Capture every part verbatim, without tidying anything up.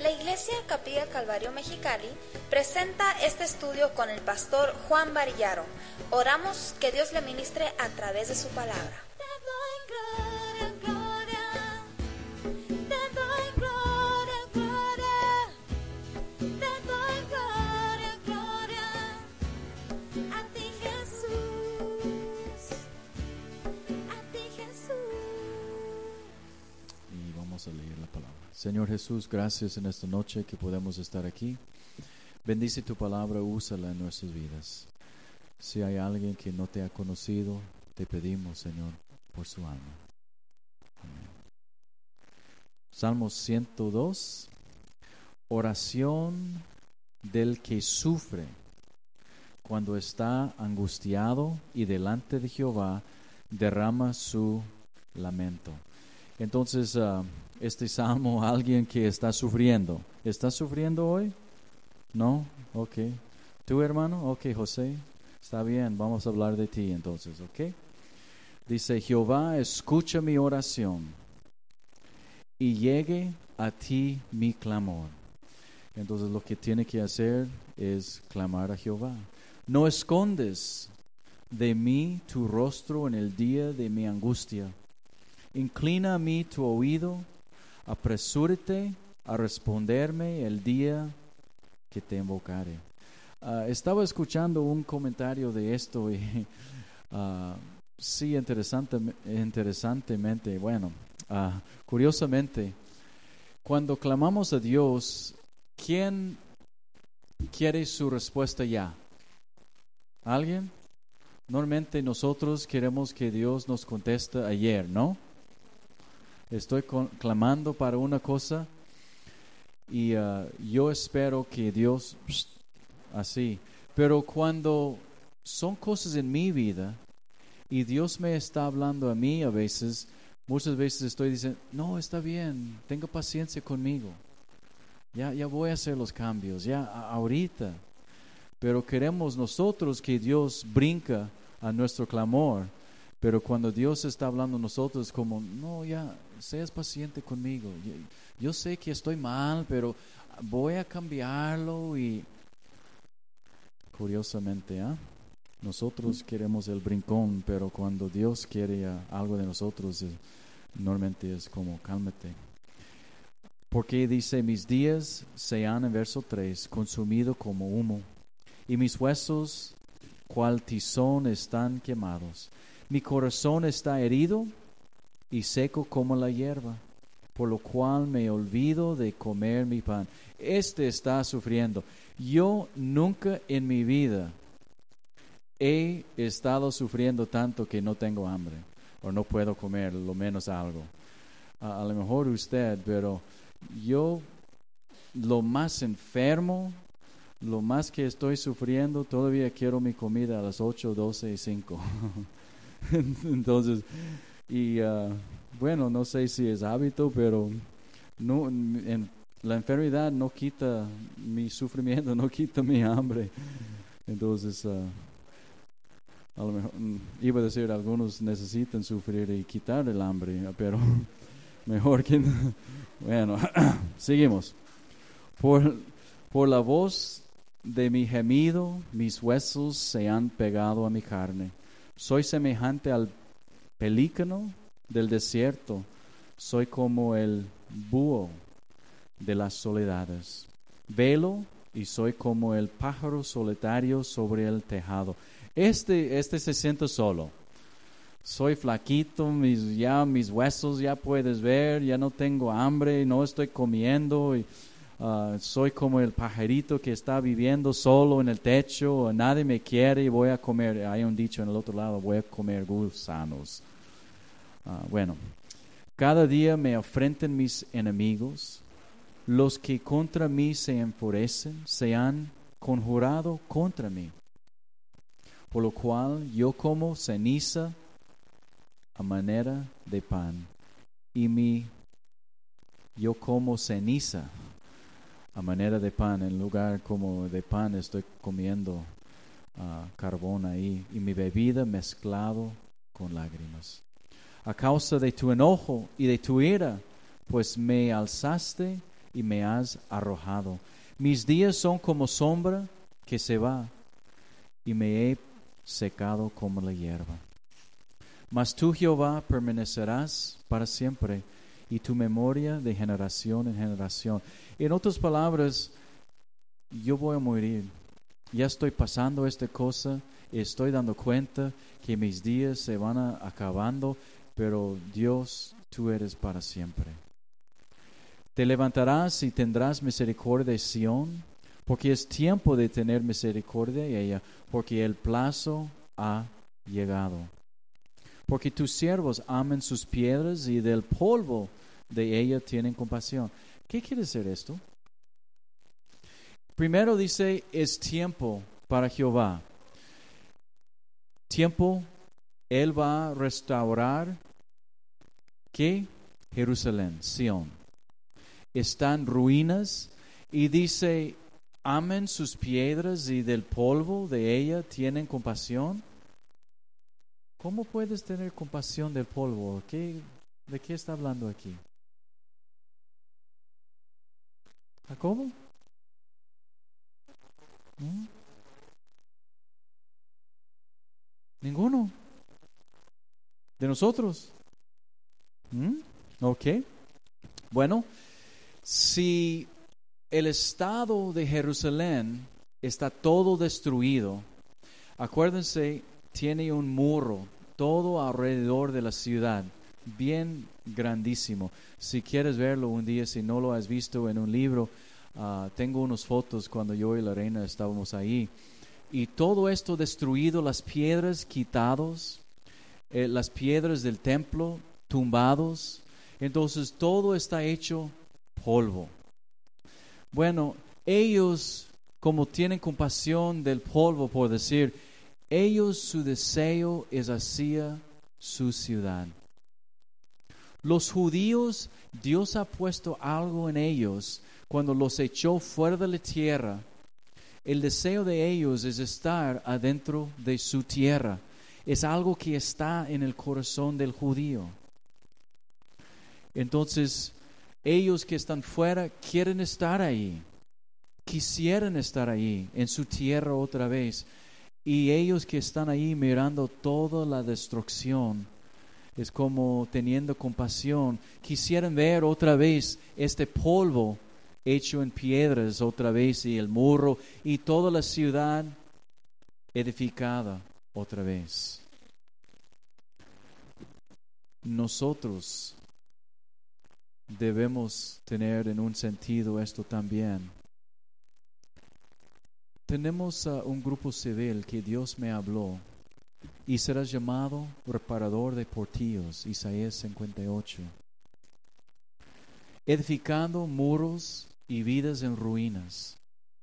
La Iglesia Capilla Calvario Mexicali presenta este estudio con el pastor Juan Varillaro. Oramos que Dios le ministre a través de su palabra. A leer la palabra. Señor Jesús, gracias en esta noche que podemos estar aquí. Bendice tu palabra, úsala en nuestras vidas. Si hay alguien que no te ha conocido, te pedimos, Señor, por su alma. Amén. Salmo ciento dos. Oración del que sufre cuando está angustiado y delante de Jehová derrama su lamento. Entonces, uh, este salmo, alguien que está sufriendo. ¿Estás sufriendo hoy? ¿No? Ok. ¿Tú, hermano? Ok, José. Está bien, vamos a hablar de ti entonces, ok. Dice, Jehová, escucha mi oración y llegue a ti mi clamor. Entonces, lo que tiene que hacer es clamar a Jehová. No escondes de mí tu rostro en el día de mi angustia. Inclina a mí tu oído, apresúrate a responderme el día que te invocare. Uh, estaba escuchando un comentario de esto y uh, sí, interesante, interesantemente, bueno, uh, curiosamente, cuando clamamos a Dios, ¿quién quiere su respuesta ya? ¿Alguien? Normalmente nosotros queremos que Dios nos conteste ayer, ¿no? Estoy con, clamando para una cosa y uh, yo espero que Dios, pst, así. Pero cuando son cosas en mi vida y Dios me está hablando a mí a veces, muchas veces estoy diciendo, no, está bien, tenga paciencia conmigo. Ya, ya voy a hacer los cambios, ya a, ahorita. Pero queremos nosotros que Dios brinca a nuestro clamor. Pero cuando Dios está hablando a nosotros como, no, ya, seas paciente conmigo. Yo, yo sé que estoy mal, pero voy a cambiarlo. Y curiosamente, ¿eh? nosotros queremos el brincón, pero cuando Dios quiere uh, algo de nosotros, eh, normalmente es como, cálmate. Porque dice, mis días se han, en verso tres, consumido como humo, y mis huesos, cual tizón, están quemados. Mi corazón está herido y seco como la hierba, por lo cual me olvido de comer mi pan. Este está sufriendo. Yo nunca en mi vida he estado sufriendo tanto que no tengo hambre o no puedo comer lo menos algo. A, a lo mejor usted, pero yo lo más enfermo, lo más que estoy sufriendo, todavía quiero mi comida a las ocho, doce y cinco. Entonces, y uh, bueno, no sé si es hábito, pero no, en, la enfermedad no quita mi sufrimiento, no quita mi hambre. Entonces, uh, a lo mejor, iba a decir, algunos necesitan sufrir y quitar el hambre, pero mejor que no. Bueno, seguimos. Por, por la voz de mi gemido, mis huesos se han pegado a mi carne. Soy semejante al pelícano del desierto. Soy como el búho de las soledades. Velo y soy como el pájaro solitario sobre el tejado. Este, este se siente solo. Soy flaquito, mis, ya mis huesos ya puedes ver, ya no tengo hambre, no estoy comiendo. Y, Uh, soy como el pajarito que está viviendo solo en el techo, nadie me quiere y voy a comer, hay un dicho en el otro lado, voy a comer gusanos. Uh, bueno, cada día me afrentan mis enemigos, los que contra mí se enfurecen, se han conjurado contra mí, por lo cual yo como ceniza a manera de pan, y mi yo como ceniza a manera de pan, en lugar como de pan estoy comiendo uh, carbón ahí, y mi bebida mezclado con lágrimas. A causa de tu enojo y de tu ira, pues me alzaste y me has arrojado. Mis días son como sombra que se va, y me he secado como la hierba. Mas tú, Jehová, permanecerás para siempre, y tu memoria de generación en generación. En otras palabras, yo voy a morir. Ya estoy pasando esta cosa, estoy dando cuenta que mis días se van a, acabando, pero Dios, tú eres para siempre. Te levantarás y tendrás misericordia de Sión, porque es tiempo de tener misericordia de ella, porque el plazo ha llegado. Porque tus siervos aman sus piedras y del polvo de ella tienen compasión. ¿Qué quiere decir esto? Primero dice, es tiempo para Jehová. Tiempo, Él va a restaurar, ¿qué? Jerusalén, Sión. Están ruinas y dice, amen sus piedras y del polvo de ella tienen compasión. ¿Cómo puedes tener compasión del polvo? ¿Qué, ¿De qué está hablando aquí? ¿Jacobo? ¿Mm? Ninguno de nosotros. ¿Mm? Ok. Bueno, si el estado de Jerusalén está todo destruido, acuérdense, tiene un muro todo alrededor de la ciudad, bien grandísimo. Si quieres verlo un día, si no lo has visto en un libro, uh, tengo unas fotos cuando yo y la reina estábamos ahí. Y todo esto destruido, las piedras quitados, eh, las piedras del templo tumbados. Entonces todo está hecho polvo. Bueno, ellos, como tienen compasión del polvo, por decir, ellos su deseo es hacia su ciudad. Los judíos, Dios ha puesto algo en ellos cuando los echó fuera de la tierra. El deseo de ellos es estar adentro de su tierra. Es algo que está en el corazón del judío. Entonces, ellos que están fuera quieren estar ahí. Quisieran estar ahí, en su tierra otra vez. Y ellos que están ahí mirando toda la destrucción, es como teniendo compasión. Quisieran ver otra vez este polvo hecho en piedras otra vez y el muro y toda la ciudad edificada otra vez. Nosotros debemos tener en un sentido esto también. Tenemos uh, un grupo civil que Dios me habló y serás llamado reparador de portillos, Isaías cincuenta y ocho. Edificando muros y vidas en ruinas.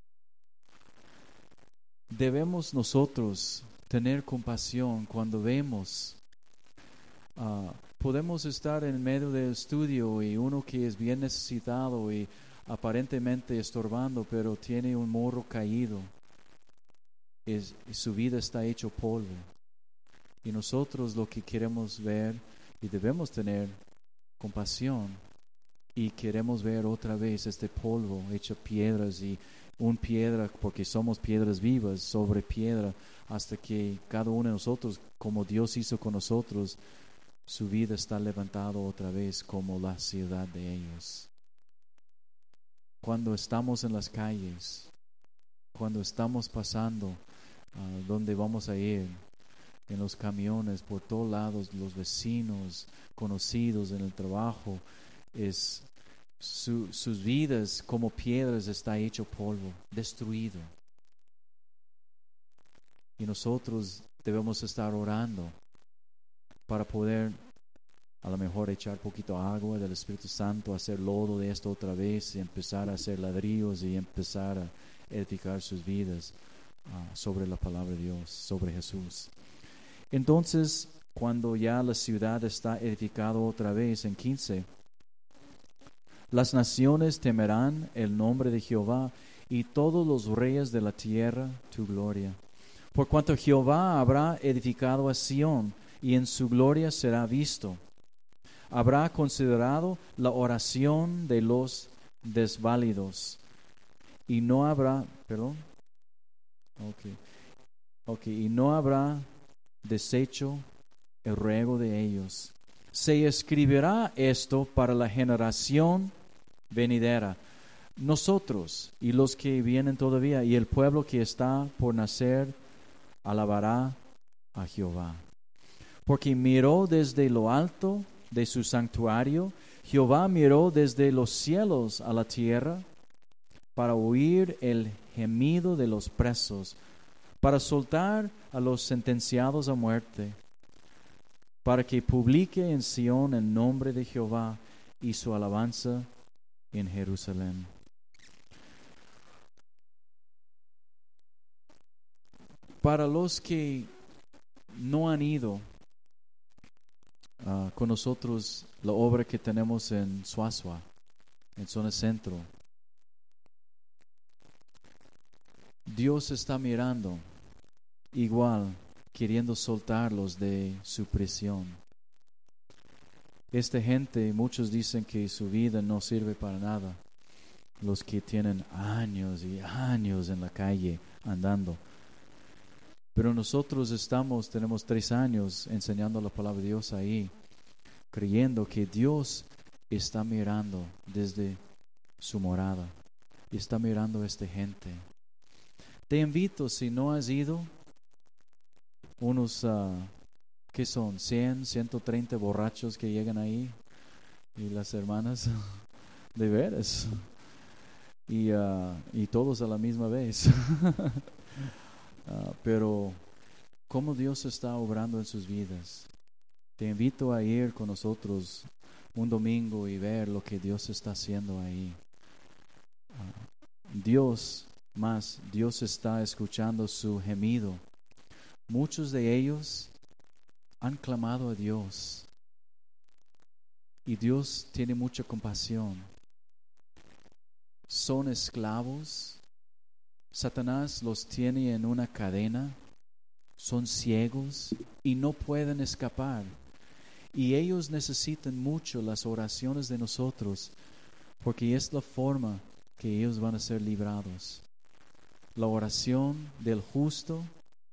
Debemos nosotros tener compasión cuando vemos, uh, podemos estar en medio del estudio y uno que es bien necesitado y aparentemente estorbando, pero tiene un muro caído, es, su vida está hecho polvo. Y nosotros lo que queremos ver y debemos tener compasión y queremos ver otra vez este polvo hecho piedras y un piedra, porque somos piedras vivas sobre piedra, hasta que cada uno de nosotros, como Dios hizo con nosotros, su vida está levantado otra vez como la ciudad de ellos. Cuando estamos en las calles, cuando estamos pasando uh, donde vamos a ir, en los camiones, por todos lados, los vecinos, conocidos en el trabajo, es su, sus vidas como piedras está hecho polvo, destruido. Y nosotros debemos estar orando para poder a lo mejor echar poquito agua del Espíritu Santo, hacer lodo de esto otra vez y empezar a hacer ladrillos y empezar a edificar sus vidas uh, sobre la palabra de Dios, sobre Jesús. Entonces, cuando ya la ciudad está edificada otra vez, en quince, las naciones temerán el nombre de Jehová y todos los reyes de la tierra tu gloria. Por cuanto Jehová habrá edificado a Sión y en su gloria será visto. Habrá considerado la oración de los desválidos y no habrá, perdón, okay, okay, y no habrá desecho el ruego de ellos. Se escribirá esto para la generación venidera. Nosotros y los que vienen todavía y el pueblo que está por nacer alabará a Jehová. Porque miró desde lo alto de su santuario, Jehová miró desde los cielos a la tierra para oír el gemido de los presos, para soltar a los sentenciados a muerte, para que publique en Sión el nombre de Jehová y su alabanza en Jerusalén. Para los que no han ido uh, con nosotros, la obra que tenemos en Suazua, en zona centro, Dios está mirando igual, queriendo soltarlos de su prisión. Esta gente, muchos dicen que su vida no sirve para nada. Los que tienen años y años en la calle andando. Pero nosotros estamos, tenemos tres años enseñando la palabra de Dios ahí, creyendo que Dios está mirando desde su morada. Y está mirando a esta gente. Te invito, si no has ido, unos, uh, ¿qué son? cien, ciento treinta borrachos que llegan ahí. Y las hermanas, de veras. Y, uh, y todos a la misma vez. Uh, pero cómo Dios está obrando en sus vidas. Te invito a ir con nosotros un domingo y ver lo que Dios está haciendo ahí. Uh, Dios, más Dios está escuchando su gemido. Muchos de ellos han clamado a Dios y Dios tiene mucha compasión. Son esclavos. Satanás los tiene en una cadena, son ciegos y no pueden escapar. Y ellos necesitan mucho las oraciones de nosotros, porque es la forma que ellos van a ser librados. La oración del justo,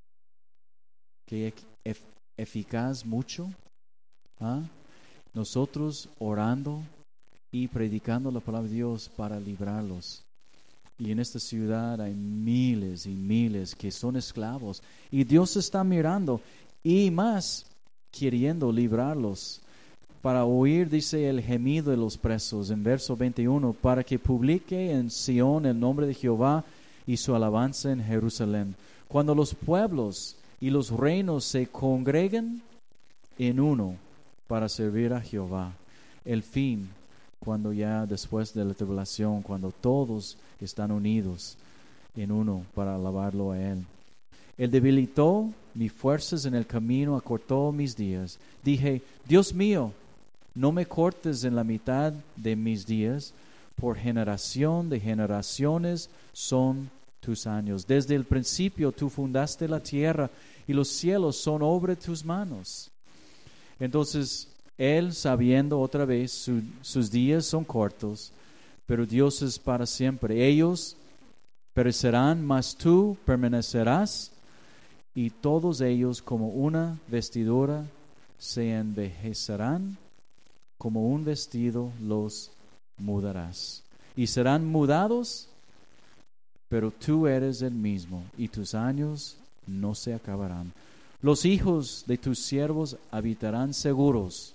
que es eficaz mucho, ¿ah? Nosotros orando y predicando la palabra de Dios para librarlos. Y en esta ciudad hay miles y miles que son esclavos. Y Dios está mirando y más queriendo librarlos. Para oír, dice, el gemido de los presos en verso veintiuno, para que publique en Sión el nombre de Jehová y su alabanza en Jerusalén. Cuando los pueblos y los reinos se congreguen en uno para servir a Jehová. El fin, cuando ya después de la tribulación, cuando todos están unidos en uno para alabarlo a Él. Él debilitó mis fuerzas en el camino, acortó mis días. Dije, Dios mío, no me cortes en la mitad de mis días, por generación de generaciones son tus años. Desde el principio tú fundaste la tierra y los cielos son obra de tus manos. Entonces, Él, sabiendo otra vez, su, sus días son cortos, pero Dios es para siempre. Ellos perecerán, mas tú permanecerás, y todos ellos como una vestidura se envejecerán, como un vestido los mudarás. Y serán mudados, pero tú eres el mismo, y tus años no se acabarán. Los hijos de tus siervos habitarán seguros,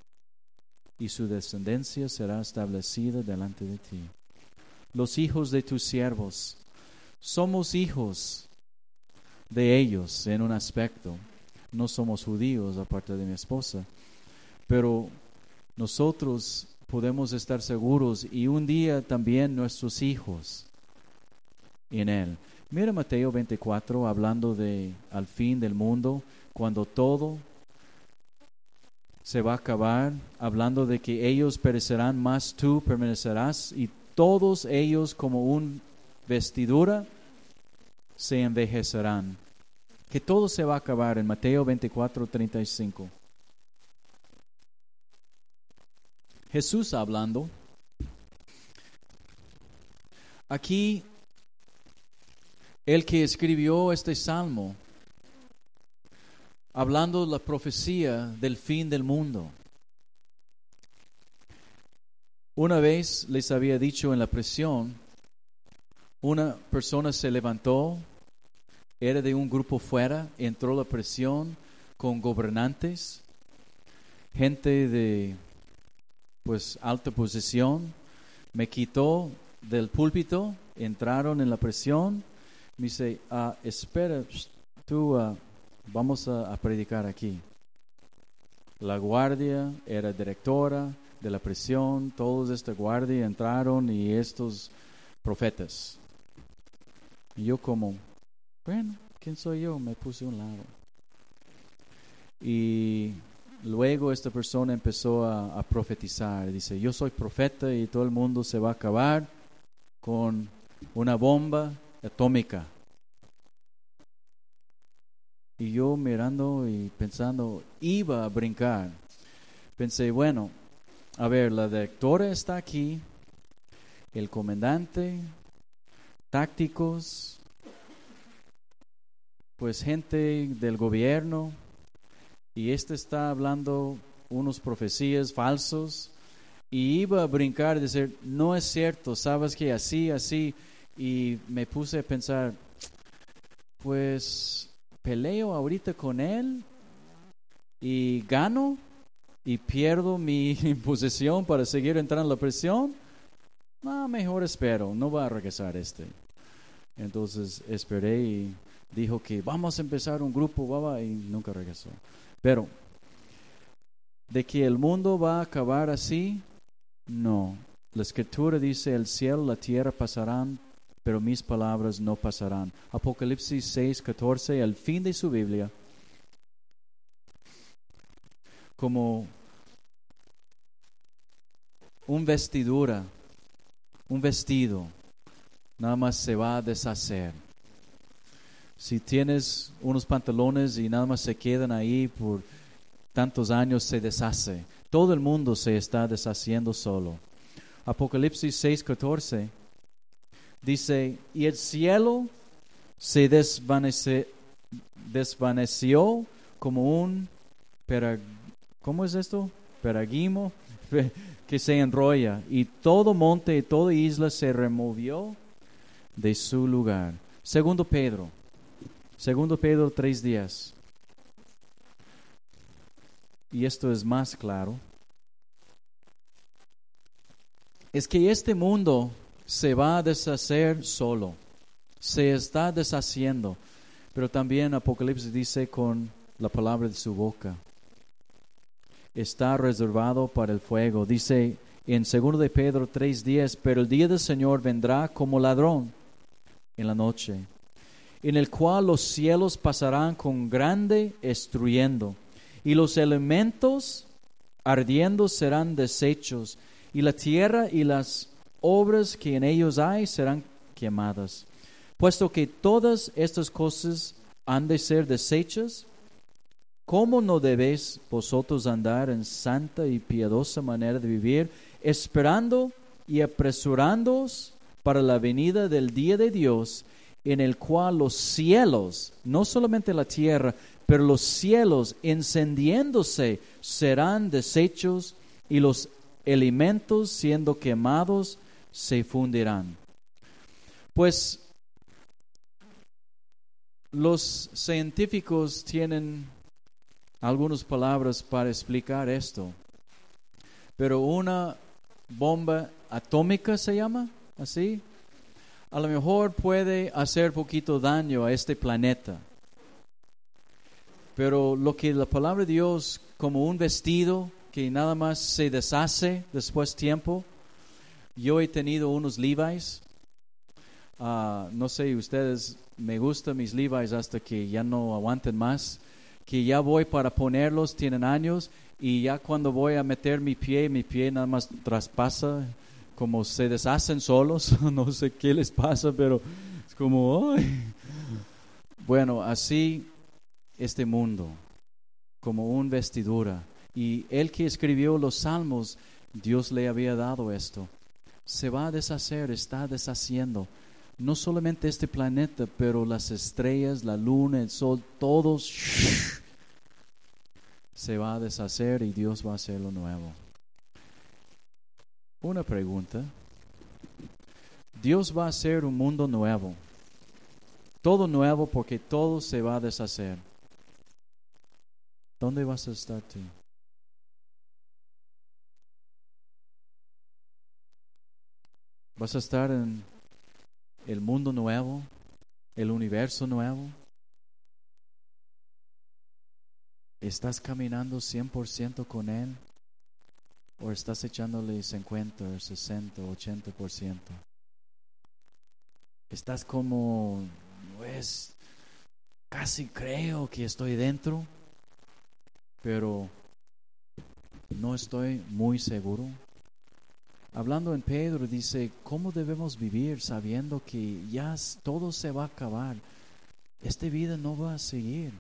y su descendencia será establecida delante de ti. Los hijos de tus siervos, somos hijos de ellos en un aspecto. No somos judíos aparte de mi esposa, pero nosotros podemos estar seguros y un día también nuestros hijos en Él. Mira Mateo veinticuatro, hablando de al fin del mundo, cuando todo se va a acabar, hablando de que ellos perecerán, mas tú permanecerás, y todos ellos como una vestidura se envejecerán. Que todo se va a acabar en Mateo veinticuatro, treinta y cinco. Jesús hablando, aquí el que escribió este salmo, hablando de la profecía del fin del mundo. Una vez les había dicho en la prisión, una persona se levantó, era de un grupo fuera, entró a la prisión con gobernantes, gente de pues alta posición, me quitó del púlpito, entraron en la prisión, me dice, ah, espera, tú uh, vamos a, a predicar aquí. La guardia era directora de la prisión, todos de esta guardia entraron y estos profetas. Y yo como, bueno, ¿quién soy yo? Me puse a un lado. Y luego esta persona empezó a, a profetizar. Dice, yo soy profeta y todo el mundo se va a acabar con una bomba atómica. Y yo mirando y pensando, iba a brincar. Pensé, bueno, a ver, la directora está aquí, el comandante, tácticos, pues gente del gobierno, y este está hablando unos profecías falsos, y iba a brincar y decir, no es cierto, sabes que así, así, y me puse a pensar, pues peleo ahorita con él y gano y pierdo mi posición para seguir entrando en la prisión. No, mejor espero, no va a regresar este. Entonces esperé y dijo que vamos a empezar un grupo, baba, y nunca regresó. Pero de que el mundo va a acabar así, no. La escritura dice, el cielo y la tierra pasarán, pero mis palabras no pasarán. Apocalipsis seis, catorce, al fin de su Biblia, como un vestidura, un vestido, nada más se va a deshacer. Si tienes unos pantalones y nada más se quedan ahí por tantos años, se deshace. Todo el mundo se está deshaciendo solo. Apocalipsis seis, catorce dice, y el cielo se desvanece, desvaneció como un perag, ¿cómo es esto? Peragimo que se enrolla, y todo monte y toda isla se removió de su lugar. Segundo Pedro, Segundo Pedro tres días. Y esto es más claro. Es que este mundo se va a deshacer solo. Se está deshaciendo. Pero también Apocalipsis dice con la palabra de su boca. Está reservado para el fuego. Dice en segundo de Pedro tres días, pero el día del Señor vendrá como ladrón en la noche, en el cual los cielos pasarán con grande estruyendo, y los elementos ardiendo serán deshechos, y la tierra y las obras que en ellos hay serán quemadas. Puesto que todas estas cosas han de ser deshechas, ¿cómo no debéis vosotros andar en santa y piadosa manera de vivir, esperando y apresurándoos para la venida del día de Dios, en el cual los cielos, no solamente la tierra, pero los cielos encendiéndose serán deshechos, y los elementos siendo quemados se fundirán? Pues los científicos tienen algunas palabras para explicar esto, pero una bomba atómica se llama así, a lo mejor puede hacer poquito daño a este planeta, pero lo que la palabra de Dios, como un vestido que nada más se deshace después de tiempo. Yo he tenido unos Levi's, uh, no sé ustedes, me gustan mis Levi's hasta que ya no aguanten más, que ya voy para ponerlos, tienen años, y ya cuando voy a meter mi pie, mi pie nada más traspasa, como se deshacen solos, no sé qué les pasa, pero es como, ¡ay! Bueno, así este mundo, como una vestidura. Y el que escribió los salmos, Dios le había dado esto. se va a deshacer, está deshaciendo. No solamente este planeta, pero las estrellas, la luna, el sol, todos shh, se va a deshacer y Dios va a hacer lo nuevo. Una pregunta. Dios va a hacer un mundo nuevo. Todo nuevo porque todo se va a deshacer. ¿Dónde vas a estar tú? ¿Vas a estar en el mundo nuevo? ¿El universo nuevo? ¿Estás caminando cien por ciento con Él? ¿O estás echándole cincuenta, sesenta, ochenta por ciento? Estás como, pues, casi creo que estoy dentro, pero no estoy muy seguro. Hablando en Pedro, dice, ¿cómo debemos vivir sabiendo que ya todo se va a acabar? Esta vida no va a seguir.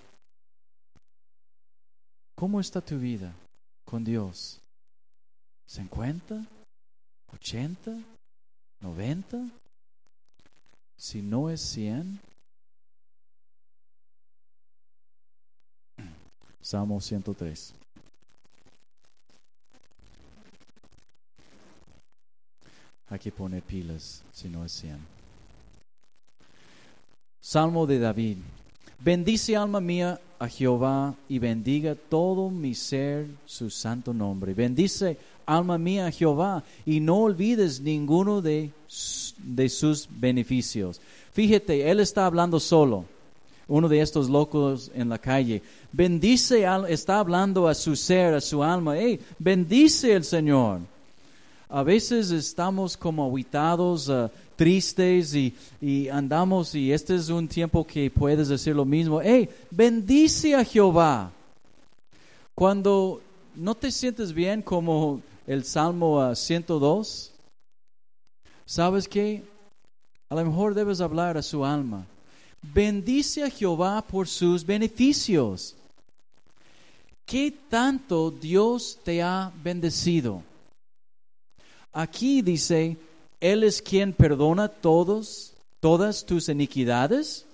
¿Cómo está tu vida con Dios? ¿cincuenta? ¿ochenta? ¿noventa? Si no es cien, Salmo ciento tres. Hay que poner pilas si no es cien. Salmo de David. Bendice alma mía a Jehová y bendiga todo mi ser su santo nombre. Bendice alma mía a Jehová y no olvides ninguno de, de sus beneficios. Fíjate, él está hablando solo. Uno de estos locos en la calle. Bendice, está hablando a su ser, a su alma. Hey, bendice el Señor. A veces estamos como aguitados, uh, tristes y, y andamos, y este es un tiempo que puedes decir lo mismo. Hey, bendice a Jehová. Cuando no te sientes bien, como el Salmo uh, ciento dos, ¿sabes qué? A lo mejor debes hablar a su alma. Bendice a Jehová por sus beneficios. ¿Qué tanto Dios te ha bendecido? Aquí dice, Él es quien perdona todos, todas tus iniquidades.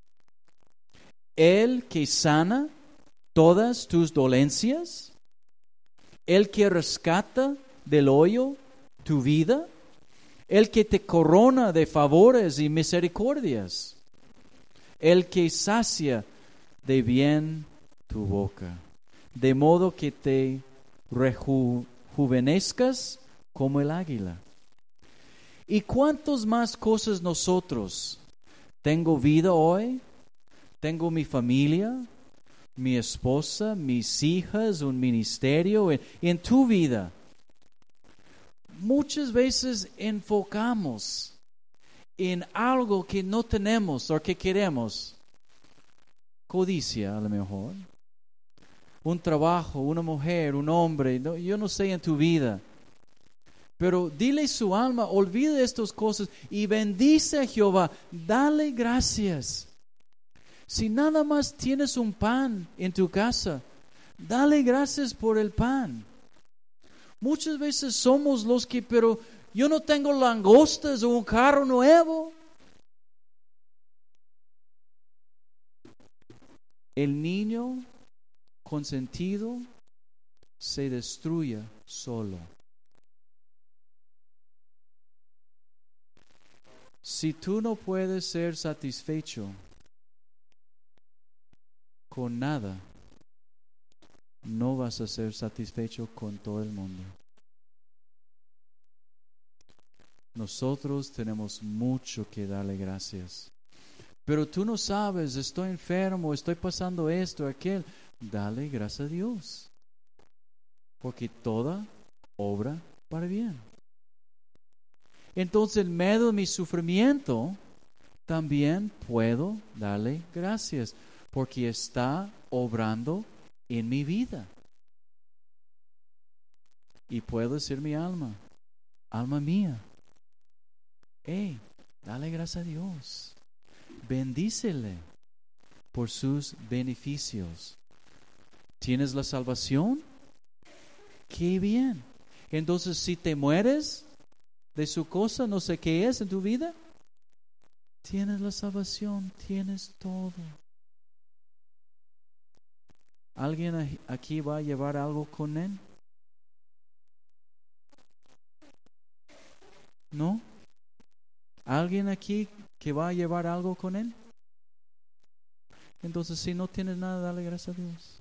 Él que sana todas tus dolencias. Él que rescata del hoyo tu vida. Él que te corona de favores y misericordias. El que sacia de bien tu boca, de modo que te rejuvenezcas como el águila. ¿Y cuántas más cosas nosotros? Tengo vida hoy, tengo mi familia, mi esposa, mis hijas, un ministerio, en, en tu vida. Muchas veces enfocamos en algo que no tenemos o que queremos. Codicia a lo mejor. Un trabajo, una mujer, un hombre, no, yo no sé en tu vida. Pero dile su alma, olvida estas cosas y bendice a Jehová. Dale gracias. Si nada más tienes un pan en tu casa, dale gracias por el pan. Muchas veces somos los que, pero yo no tengo langostas o un carro nuevo. El niño consentido se destruye solo. Si tú no puedes ser satisfecho con nada, no vas a ser satisfecho con todo el mundo. Nosotros tenemos mucho que darle gracias. Pero tú no sabes, estoy enfermo, estoy pasando esto, aquel. Dale gracias a Dios. Porque toda obra para bien. Entonces, en medio de mi sufrimiento, también puedo darle gracias. Porque está obrando en mi vida. Y puedo decir mi alma, alma mía, hey, dale gracias a Dios. Bendícele por sus beneficios. ¿Tienes la salvación? ¡Qué bien! Entonces, si te mueres, de su cosa, no sé qué es en tu vida, tienes la salvación, tienes todo. ¿Alguien aquí va a llevar algo con él? ¿No? ¿Alguien aquí que va a llevar algo con él? Entonces, si no tienes nada, dale gracias a Dios.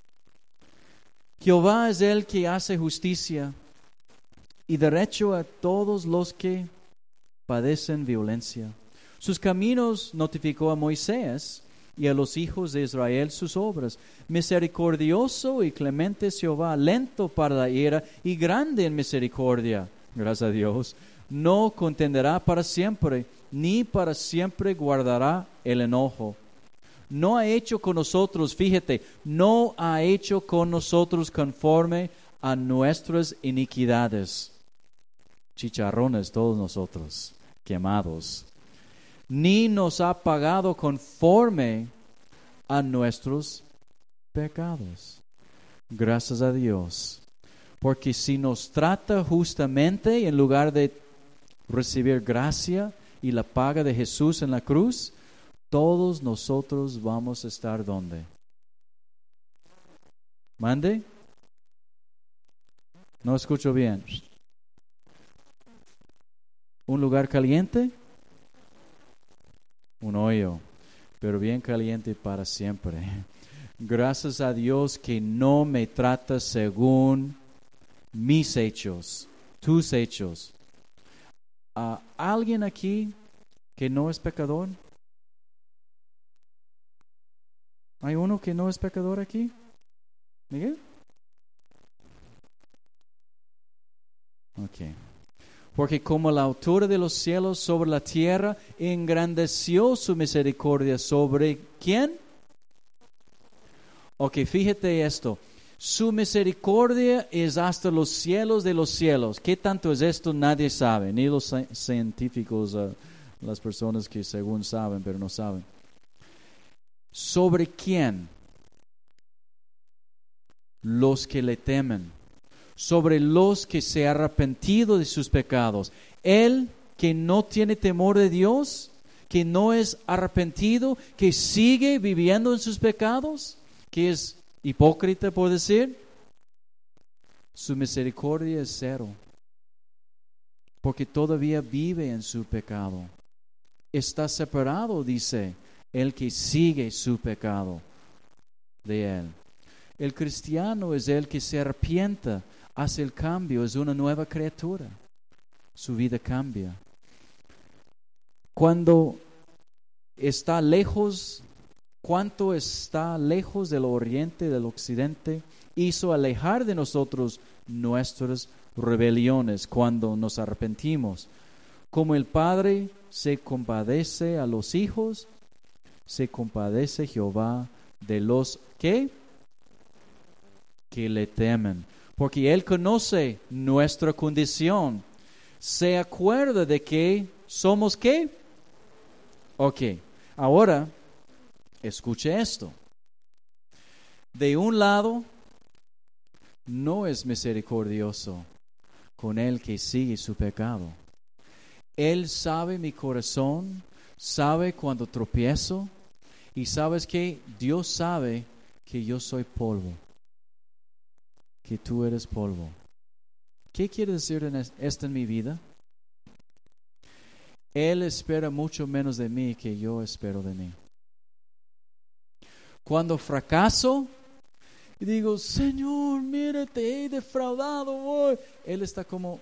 Jehová es el que hace justicia y derecho a todos los que padecen violencia. Sus caminos notificó a Moisés y a los hijos de Israel sus obras. Misericordioso y clemente es Jehová, lento para la ira y grande en misericordia. Gracias a Dios. No contenderá para siempre, ni para siempre guardará el enojo. No ha hecho con nosotros, fíjate, no ha hecho con nosotros conforme a nuestras iniquidades. Chicharrones todos nosotros, quemados. Ni nos ha pagado conforme a nuestros pecados. Gracias a Dios. Porque si nos trata justamente en lugar de recibir gracia y la paga de Jesús en la cruz, todos nosotros vamos a estar ¿dónde? ¿Mande? No escucho bien. ¿Un lugar caliente? Un hoyo, pero bien caliente para siempre. Gracias a Dios que no me trata según mis hechos, tus hechos. ¿Uh, ¿Alguien aquí que no es pecador? ¿Hay uno que no es pecador aquí? ¿Miguel? Ok. Porque como la altura de los cielos sobre la tierra, engrandeció su misericordia sobre ¿quién? Ok, fíjate esto. Su misericordia es hasta los cielos de los cielos. ¿Qué tanto es esto? Nadie sabe, ni los científicos, uh, las personas que según saben, pero no saben. ¿Sobre quién? Los que le temen. Sobre los que se han arrepentido de sus pecados. El que no tiene temor de Dios, que no es arrepentido, que sigue viviendo en sus pecados, que es hipócrita por decir, su misericordia es cero, porque todavía vive en su pecado. Está separado, dice, el que sigue su pecado de él. El cristiano es el que se arrepienta, hace el cambio, es una nueva criatura. Su vida cambia. Cuando está lejos, cuánto está lejos del oriente, del occidente, hizo alejar de nosotros nuestras rebeliones cuando nos arrepentimos. Como el Padre se compadece a los hijos, se compadece Jehová de los que, que le temen. Porque Él conoce nuestra condición. Se acuerda de que somos ¿qué? Ok, ahora escuche esto. De un lado, no es misericordioso con el que sigue su pecado. Él sabe mi corazón, sabe cuando tropiezo, y sabes que Dios sabe que yo soy polvo, que tú eres polvo. ¿Qué quiere decir en esto en mi vida? Él espera mucho menos de mí que yo espero de mí. Cuando fracaso y digo, Señor, mira, te he defraudado hoy, Él está como,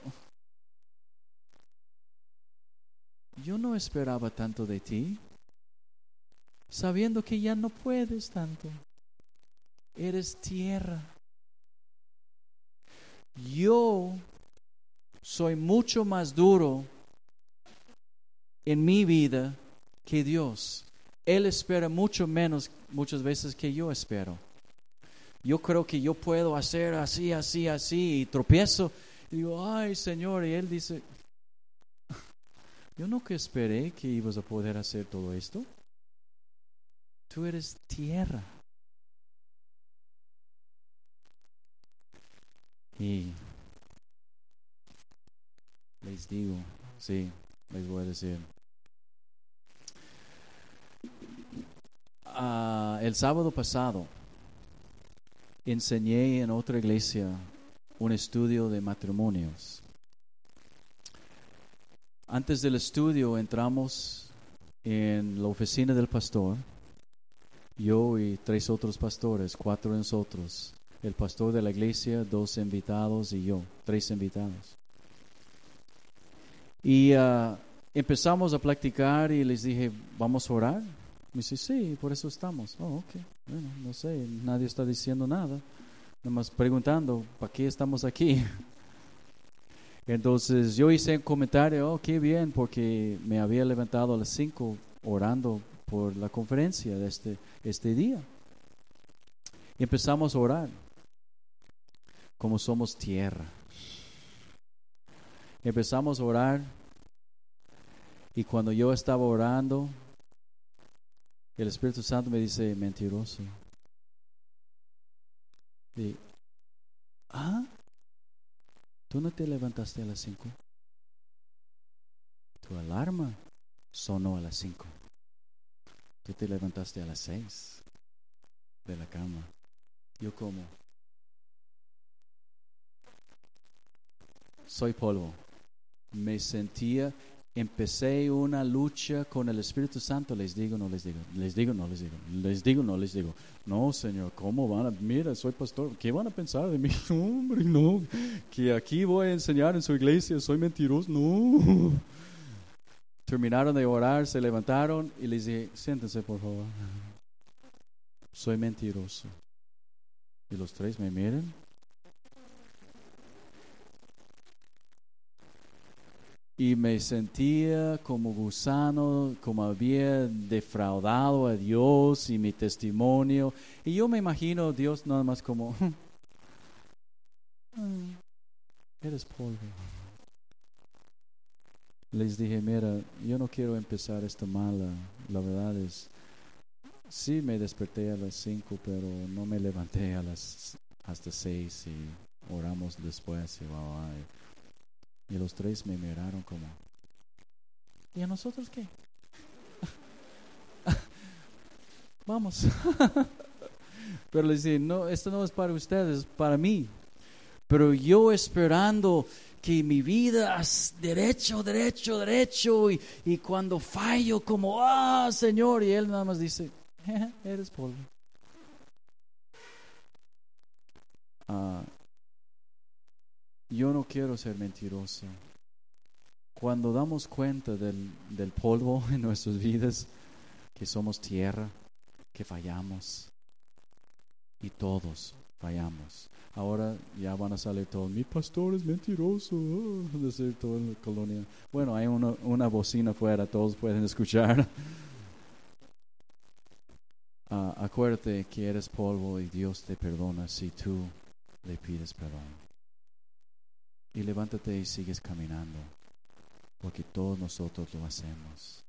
yo no esperaba tanto de ti, sabiendo que ya no puedes tanto. Eres tierra. Yo soy mucho más duro en mi vida que Dios. Él espera mucho menos muchas veces que yo espero. Yo creo que yo puedo hacer así, así, así, y tropiezo. Y digo, ay, Señor, y Él dice, yo nunca esperé que ibas a poder hacer todo esto. Tú eres tierra. Y le les digo, sí, les voy a decir. Uh, el sábado pasado enseñé en otra iglesia un estudio de matrimonios. Antes del estudio entramos en la oficina del pastor, yo y tres otros pastores, cuatro de nosotros, el pastor de la iglesia, dos invitados y yo, tres invitados. Y uh, empezamos a platicar y les dije, ¿vamos a orar? Me dice, sí, por eso estamos. Oh, ok, bueno, no sé, nadie está diciendo nada, nada más preguntando, ¿para qué estamos aquí? Entonces yo hice un comentario, oh, qué bien, porque me había levantado a las cinco orando por la conferencia de este, este día. Y empezamos a orar, como somos tierra. Empezamos a orar, y cuando yo estaba orando, el Espíritu Santo me dice, mentiroso. Y, ¿ah? ¿Tú no te levantaste a las cinco? Tu alarma sonó a las cinco. Tú te levantaste a las seis de la cama. Yo como, soy polvo. Me sentía, empecé una lucha con el Espíritu Santo. Les digo, no les digo, les digo, no les digo, les digo, no les digo. No, Señor, ¿cómo van a? Mira, soy pastor, ¿qué van a pensar de mí? Hombre, no, que aquí voy a enseñar en su iglesia, soy mentiroso, no. Terminaron de orar, se levantaron y les dije, siéntense por favor. Soy mentiroso. Y los tres me miran. Y me sentía como gusano, como había defraudado a Dios y mi testimonio. Y yo me imagino a Dios nada más como, eres polvo. Les dije, mira, yo no quiero empezar esta mala. La verdad es, sí me desperté a las cinco, pero no me levanté a las hasta seis y oramos después. Y, wow, y los tres me miraron como, ¿y a nosotros qué? Vamos. Pero les dije, no, esto no es para ustedes, es para mí. Pero yo esperando que mi vida es derecho, derecho, derecho, y, y cuando fallo como, ah, Señor, y Él nada más dice, eres polvo. Ah, yo no quiero ser mentiroso. Cuando damos cuenta del, del polvo en nuestras vidas, que somos tierra, que fallamos, y todos fallamos. Ahora ya van a salir todos, mi pastor es mentiroso, oh, decir todo en la colonia. Bueno, hay una, una bocina afuera, todos pueden escuchar. Uh, acuérdate que eres polvo y Dios te perdona si tú le pides perdón. Y levántate y sigues caminando, porque todos nosotros lo hacemos.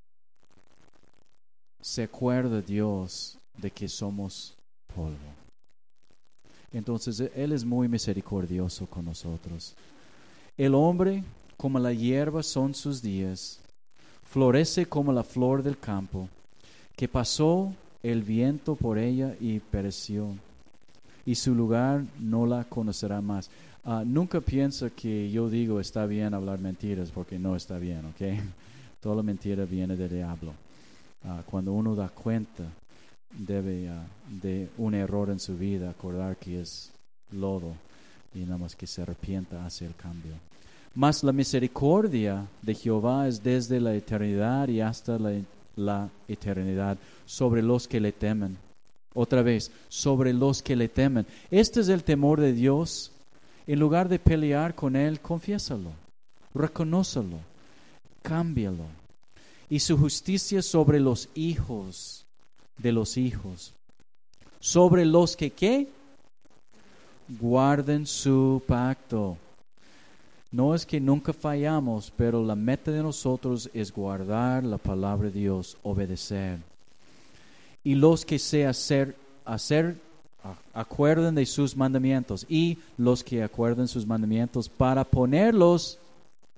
Se acuerda Dios de que somos polvo. Entonces Él es muy misericordioso con nosotros. El hombre, como la hierba son sus días, florece como la flor del campo, que pasó el viento por ella y pereció, y su lugar no la conocerá más. Uh, nunca piensa que yo digo está bien hablar mentiras, porque no está bien, ¿ok? Toda mentira viene del diablo. Uh, cuando uno da cuenta debe uh, de un error en su vida, acordar que es lodo y nada más que se arrepienta, hace el cambio. Mas la misericordia de Jehová es desde la eternidad y hasta la, la eternidad sobre los que le temen. Otra vez, sobre los que le temen. Este es el temor de Dios. En lugar de pelear con Él, confiésalo, reconócelo, cámbialo. Y su justicia sobre los hijos de los hijos, sobre los que ¿qué? Guarden su pacto. No es que nunca fallamos, pero la meta de nosotros es guardar la palabra de Dios, obedecer. Y los que se hacer, hacer acuerden de sus mandamientos, y los que acuerden sus mandamientos para ponerlos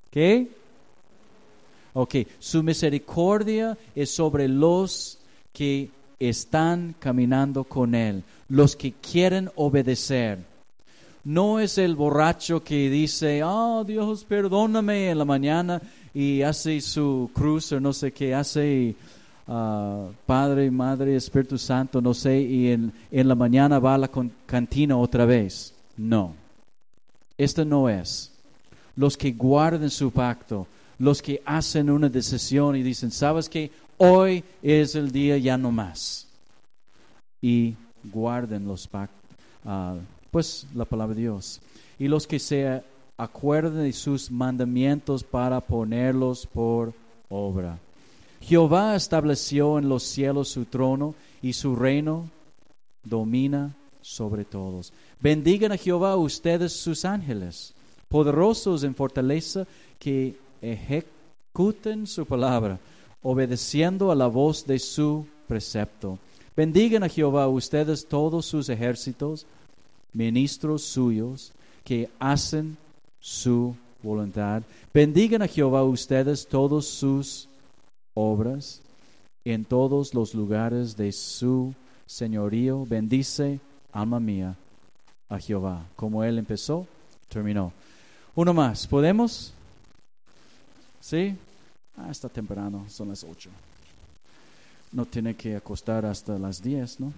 ¿Qué? Ok, su misericordia es sobre los que están caminando con Él, los que quieren obedecer. No es el borracho que dice, oh Dios, perdóname en la mañana y hace su cruz o no sé qué hace, y, uh, Padre, Madre, Espíritu Santo, no sé, y en, en la mañana va a la con- cantina otra vez. No, esto no es. Los que guardan su pacto, los que hacen una decisión y dicen, ¿sabes qué? Hoy es el día, ya no más. Y guarden los pactos, uh, pues la palabra de Dios. Y los que se acuerdan de sus mandamientos para ponerlos por obra. Jehová estableció en los cielos su trono y su reino domina sobre todos. Bendigan a Jehová ustedes sus ángeles, poderosos en fortaleza, que ejecuten su palabra, obedeciendo a la voz de su precepto. Bendigan a Jehová ustedes todos sus ejércitos, ministros suyos, que hacen su voluntad. Bendigan a Jehová ustedes todos sus obras en todos los lugares de su señorío. Bendice, alma mía, a Jehová. Como Él empezó, terminó. Uno más, ¿podemos? ¿Sí? Ah, está temprano, son las ocho. No tiene que acostar hasta las diez, ¿no?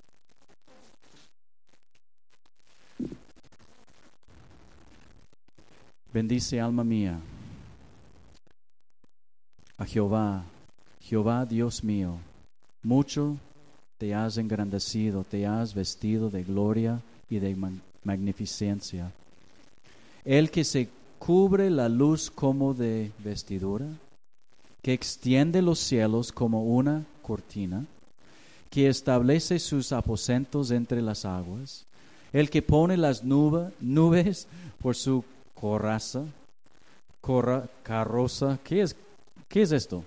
Bendice, alma mía, a Jehová. Jehová, Dios mío, mucho te has engrandecido, te has vestido de gloria y de mag- magnificencia. El que se cubre la luz como de vestidura, que extiende los cielos como una cortina, que establece sus aposentos entre las aguas, el que pone las nube, nubes por su coraza, corra, carroza. ¿Qué es, qué es esto?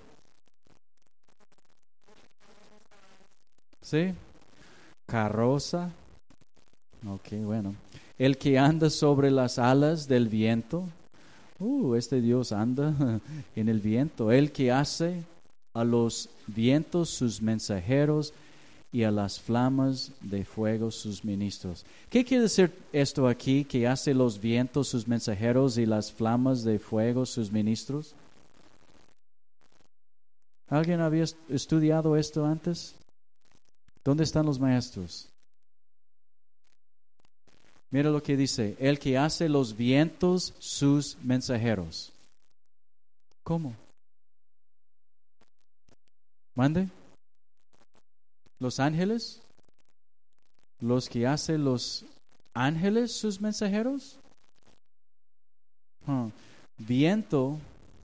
¿Sí? Carroza. Ok, bueno. El que anda sobre las alas del viento. Uh, este Dios anda en el viento. El que hace a los vientos sus mensajeros y a las flamas de fuego sus ministros. ¿Qué quiere decir esto aquí? Que hace los vientos sus mensajeros y las flamas de fuego sus ministros. ¿Alguien había estudiado esto antes? ¿Dónde están los maestros? Mira lo que dice, el que hace los vientos sus mensajeros. ¿Cómo? ¿Mande? ¿Los ángeles? ¿Los que hacen los ángeles sus mensajeros? Huh. Viento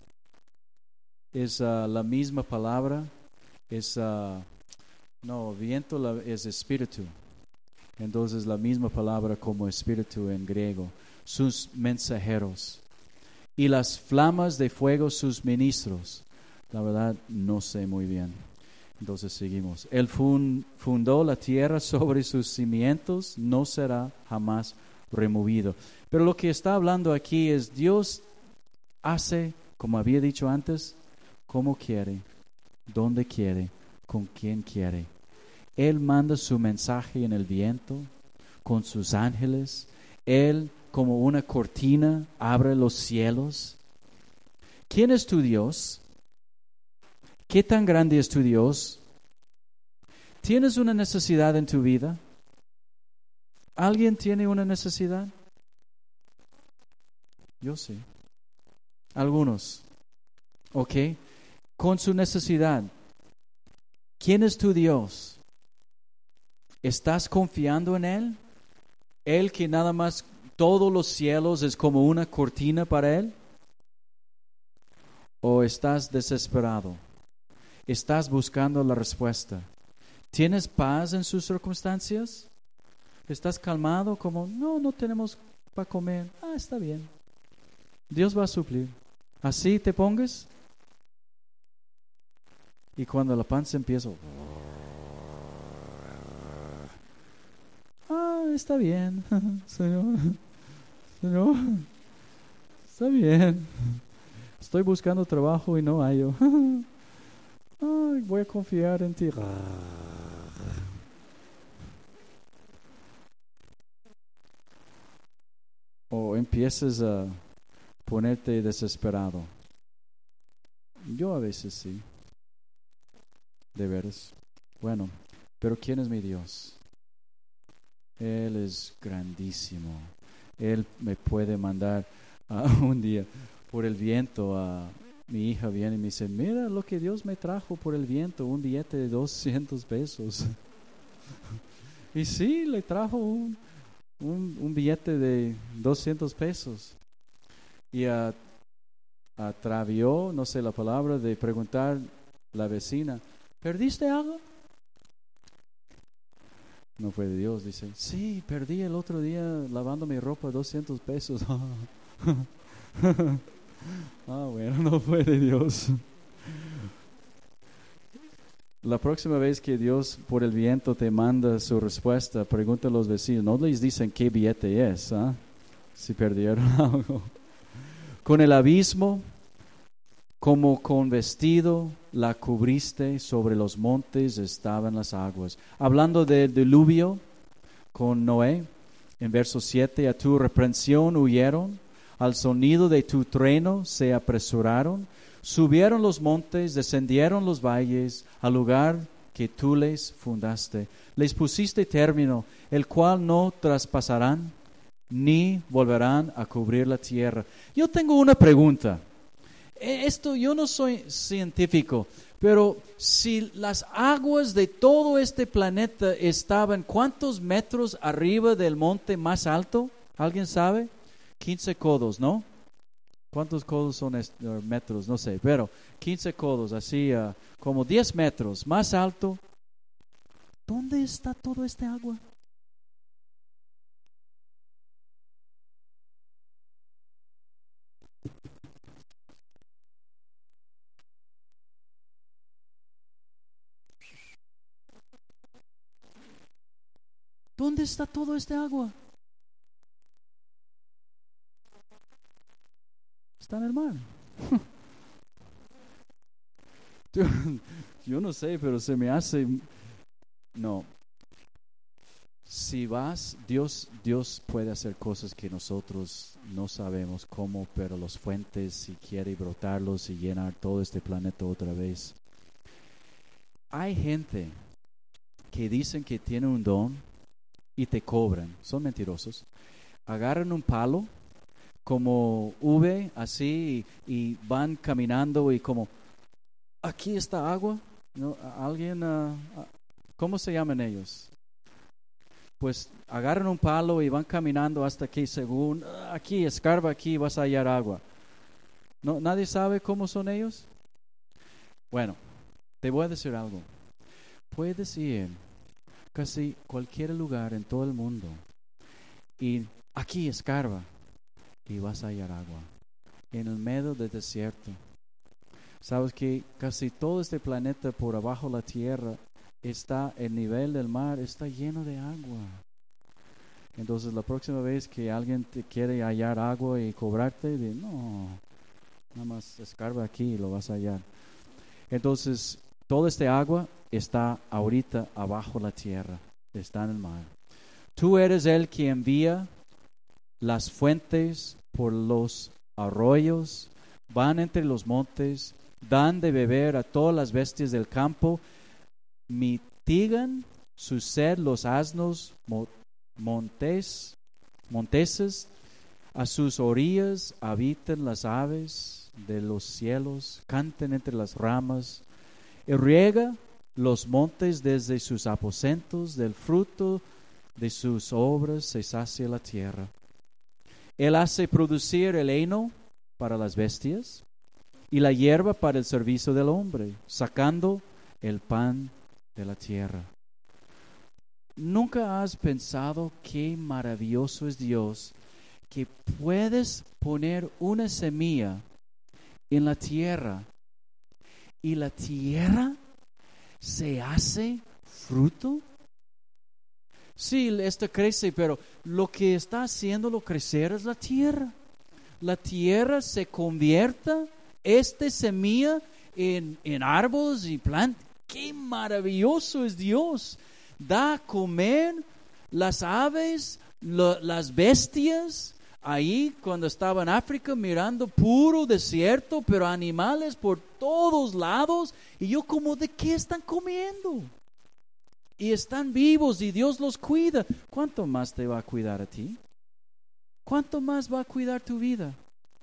es uh, la misma palabra, es... Uh, No, viento la, es espíritu. Entonces la misma palabra como espíritu en griego. Sus mensajeros. Y las flamas de fuego sus ministros. La verdad no sé muy bien. Entonces seguimos. Él fun, fundó la tierra sobre sus cimientos. No será jamás removido. Pero lo que está hablando aquí es Dios hace, como había dicho antes, como quiere, donde quiere, con quien quiere. Él manda su mensaje en el viento con sus ángeles. Él, como una cortina, abre los cielos. ¿Quién es tu Dios? ¿Qué tan grande es tu Dios? ¿Tienes una necesidad en tu vida? ¿Alguien tiene una necesidad? Yo sí. Algunos. Ok. Con su necesidad. ¿Quién es tu Dios? ¿Estás confiando en Él? ¿Él que nada más todos los cielos es como una cortina para Él? ¿O estás desesperado? ¿Estás buscando la respuesta? ¿Tienes paz en sus circunstancias? ¿Estás calmado como, no, no tenemos para comer? Ah, está bien. Dios va a suplir. ¿Así te pongas? Y cuando la panza empieza... Ah, está bien, Señor, Señor, está bien. Estoy buscando trabajo y no hallo. Ay, voy a confiar en ti. O empiezas a ponerte desesperado. Yo a veces sí. De veras. Bueno, pero ¿quién es mi Dios? Él es grandísimo. Él me puede mandar uh, un día por el viento. A mi hija viene y me dice, mira lo que Dios me trajo por el viento, un billete de doscientos pesos. Y sí, le trajo un, un, un billete de doscientos pesos. Y uh, atravió, no sé la palabra, de preguntar la vecina, ¿perdiste algo? No fue de Dios, dice, sí, perdí el otro día lavando mi ropa doscientos pesos. Ah, bueno, no fue de Dios. La próxima vez que Dios por el viento te manda su respuesta, pregunta a los vecinos, no les dicen qué billete es, ¿eh? Si perdieron algo. Con el abismo, como con vestido, la cubriste, sobre los montes estaban las aguas. Hablando del diluvio con Noé, en verso siete, a tu reprensión huyeron, al sonido de tu trueno se apresuraron, subieron los montes, descendieron los valles, al lugar que tú les fundaste. Les pusiste término, el cual no traspasarán, ni volverán a cubrir la tierra. Yo tengo una pregunta. Esto, yo no soy científico, pero si las aguas de todo este planeta estaban, ¿cuántos metros arriba del monte más alto? ¿Alguien sabe? quince codos, ¿no? ¿Cuántos codos son est- uh, metros? No sé, pero quince codos, así uh, como diez metros más alto. ¿Dónde está todo este agua? ¿Dónde está todo este agua? Está en el mar. yo, yo no sé, pero se me hace... No. Si vas, Dios, Dios puede hacer cosas que nosotros no sabemos cómo, pero los fuentes, si quiere brotarlos y llenar todo este planeta otra vez. Hay gente que dicen que tiene un don y te cobran, son mentirosos. Agarran un palo como V así y, y van caminando y como aquí está agua, ¿no? Alguien, uh, ¿cómo se llaman ellos? Pues agarran un palo y van caminando hasta que según uh, aquí escarba aquí vas a hallar agua. No, nadie sabe cómo son ellos. Bueno, te voy a decir algo. Puedes ir casi cualquier lugar en todo el mundo y aquí escarba y vas a hallar agua en el medio del desierto. Sabes que casi todo este planeta por abajo de la tierra está, el nivel del mar está lleno de agua. Entonces la próxima vez que alguien te quiere hallar agua y cobrarte, de, no, nada más escarba aquí y lo vas a hallar. Entonces toda esta agua está ahorita abajo de la tierra, está en el mar. Tú eres el que envía las fuentes por los arroyos, van entre los montes, dan de beber a todas las bestias del campo, mitigan su sed los asnos montes, monteses, a sus orillas habitan las aves de los cielos, cantan entre las ramas, y riega los montes desde sus aposentos, del fruto de sus obras se sacia la tierra. Él hace producir el heno para las bestias y la hierba para el servicio del hombre, sacando el pan de la tierra. ¿Nunca has pensado qué maravilloso es Dios, que puedes poner una semilla en la tierra y la tierra se hace fruto? Sí, esto crece, pero lo que está haciéndolo crecer es la tierra. La tierra se convierta Esta semilla en, en árboles y plantas. ¡Qué maravilloso es Dios! Da a comer las aves, lo, las bestias. Ahí cuando estaba en África mirando puro desierto, pero animales por todos lados. Y yo como, ¿de qué están comiendo? Y están vivos y Dios los cuida. ¿Cuánto más te va a cuidar a ti? ¿Cuánto más va a cuidar tu vida?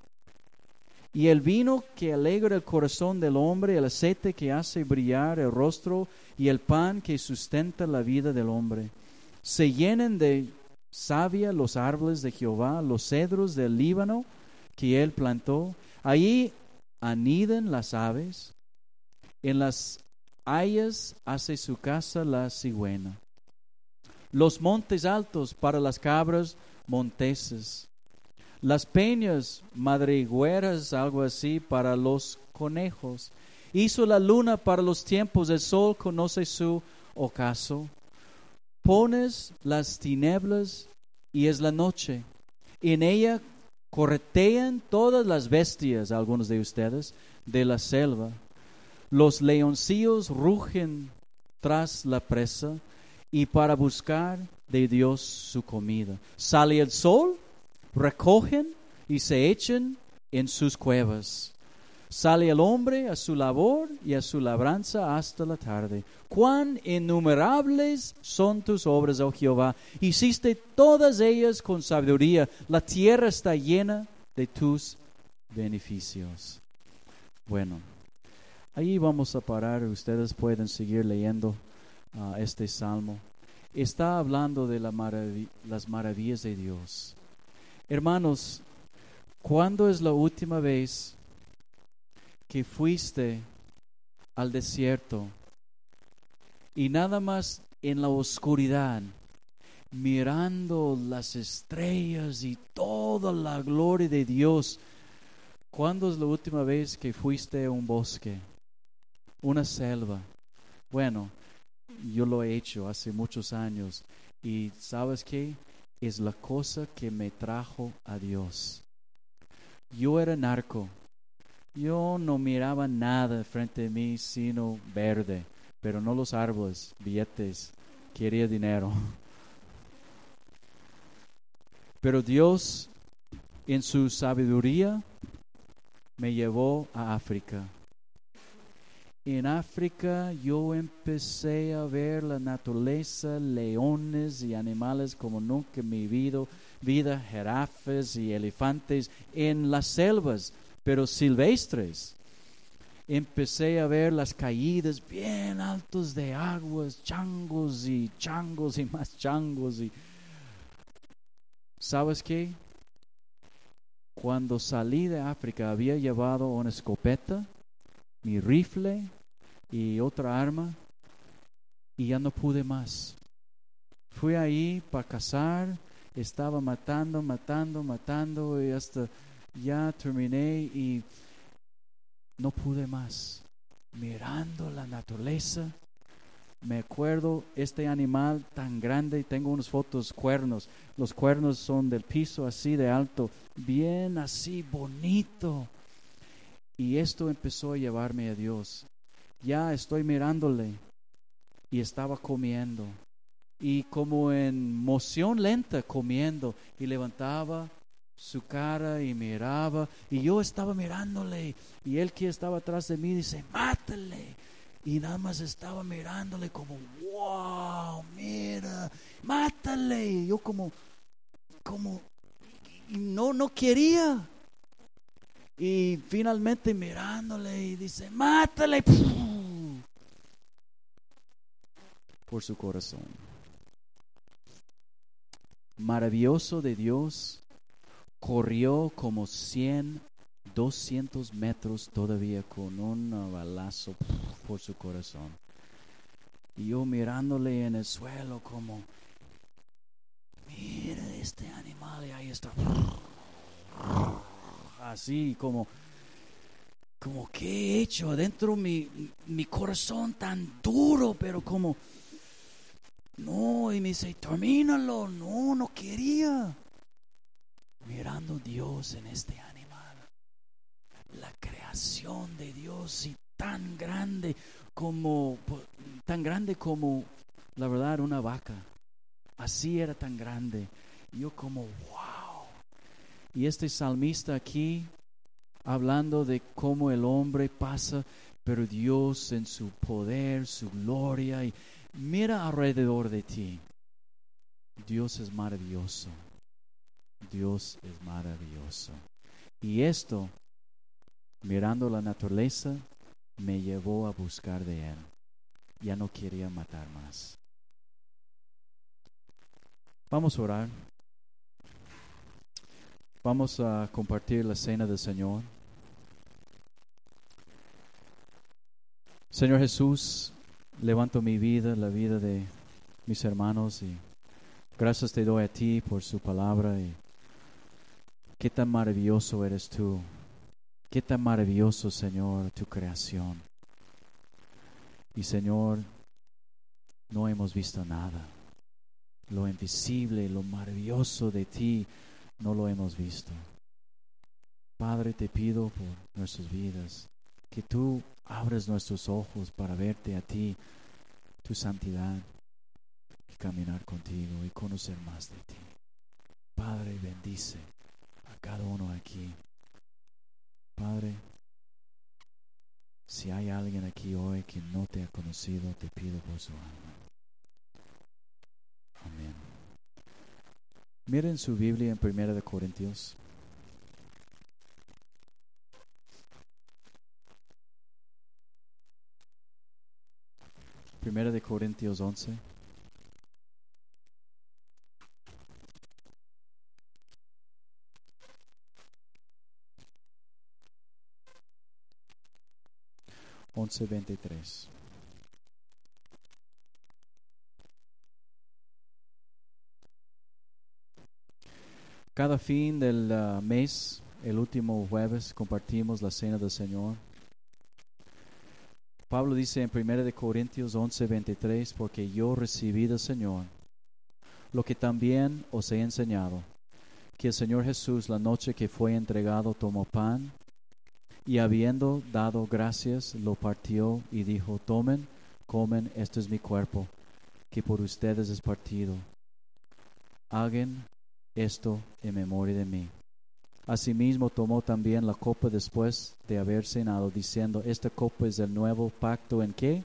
Y el vino que alegra el corazón del hombre, el aceite que hace brillar el rostro y el pan que sustenta la vida del hombre. Se llenen de savia los árboles de Jehová, los cedros del Líbano que él plantó. Allí anidan las aves, en las hayas hace su casa la cigüeña. Los montes altos para las cabras monteses. Las peñas madrigueras, algo así, para los conejos. Hizo la luna para los tiempos, el sol conoce su ocaso. Pones las tinieblas y es la noche. En ella corretean todas las bestias, algunos de ustedes, de la selva. Los leoncillos rugen tras la presa y para buscar de Dios su comida. Sale el sol, recogen y se echan en sus cuevas. Sale el hombre a su labor y a su labranza hasta la tarde. Cuán innumerables son tus obras, oh Jehová. Hiciste todas ellas con sabiduría. La tierra está llena de tus beneficios. Bueno, ahí vamos a parar. Ustedes pueden seguir leyendo uh, este salmo. Está hablando de la marav- las maravillas de Dios. Hermanos, ¿cuándo es la última vez que fuiste al desierto y nada más en la oscuridad, mirando las estrellas y toda la gloria de Dios? ¿Cuándo es la última vez que fuiste a un bosque, una selva? Bueno, yo lo he hecho hace muchos años y ¿sabes qué? Es la cosa que me trajo a Dios. Yo era narco. Yo no miraba nada frente a mí sino verde, pero no los árboles, billetes. Quería dinero. Pero Dios, en su sabiduría, me llevó a África. En África yo empecé a ver la naturaleza, leones y animales como nunca en mi vida, vida, jirafas y elefantes en las selvas, pero silvestres. Empecé a ver las caídas bien altos de aguas, changos y changos y más changos. Y ¿sabes qué? Cuando salí de África había llevado una escopeta, mi rifle y otra arma, y ya no pude más. Fui ahí para cazar, estaba matando, matando, matando, y hasta ya terminé y no pude más. Mirando la naturaleza, me acuerdo este animal tan grande, tengo unas fotos, cuernos, los cuernos son del piso así de alto, bien así bonito. Y esto empezó a llevarme a Dios. Ya estoy mirándole y estaba comiendo. Y como en moción lenta comiendo. Y levantaba su cara y miraba. Y yo estaba mirándole. Y él que estaba atrás de mí dice, mátale. Y nada más estaba mirándole como, wow, mira, mátale. Y yo como, como, no, no quería. Y finalmente mirándole y dice, mátale. Por su corazón. Maravilloso de Dios, corrió como cien, doscientos metros todavía con un balazo por su corazón. Y yo mirándole en el suelo como, mira este animal y ahí está. Así como, como que he hecho adentro mi, mi corazón tan duro, pero como, no, y me dice, termínalo, no, no quería. Mirando a Dios en este animal, la creación creación de Dios y tan grande como, tan grande como, la verdad, una vaca. Así era tan grande. Y yo como, wow. Y este salmista aquí, hablando de cómo el hombre pasa, pero Dios en su poder, su gloria, y mira alrededor de ti. Dios es maravilloso. Dios es maravilloso. Y esto, mirando la naturaleza, me llevó a buscar de Él. Ya no quería matar más. Vamos a orar. Vamos a compartir la cena del Señor. Señor Jesús, levanto mi vida, la vida de mis hermanos, y gracias te doy a ti por su palabra. Y qué tan maravilloso eres tú. Qué tan maravilloso, Señor, tu creación. Y Señor, no hemos visto nada. Lo invisible, lo maravilloso de ti, no lo hemos visto. Padre, te pido por nuestras vidas, que tú abres nuestros ojos para verte a ti, tu santidad, y caminar contigo y conocer más de ti. Padre, bendice a cada uno aquí. Padre, si hay alguien aquí hoy que no te ha conocido, te pido por su alma. Amén. Miren su Biblia en Primera de Corintios. Primera de Corintios once. once veintitrés. Cada fin del uh, mes, el último jueves, compartimos la cena del Señor. Pablo dice en Primera de Corintios once veintitrés, porque yo recibí del Señor lo que también os he enseñado, que el Señor Jesús, la noche que fue entregado, tomó pan, y habiendo dado gracias, lo partió y dijo: tomen, comen, este es mi cuerpo, que por ustedes es partido. Hagan esto en memoria de mí. Asimismo tomó también la copa después de haber cenado, diciendo: esta copa es el nuevo pacto, ¿en qué?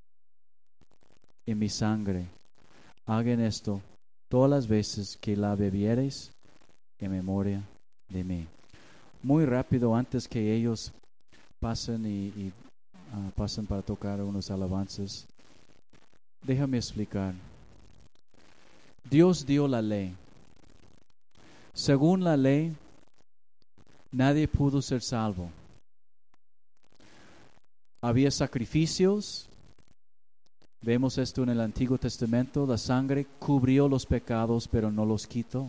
En mi sangre. Hagan esto todas las veces que la bebiereis en memoria de mí. Muy rápido, antes que ellos pasen y, y uh, pasen para tocar unos alabanzas, déjame explicar. Dios dio la ley. Según la ley, nadie pudo ser salvo. Había sacrificios. Vemos esto en el Antiguo Testamento. La sangre cubrió los pecados, pero no los quitó.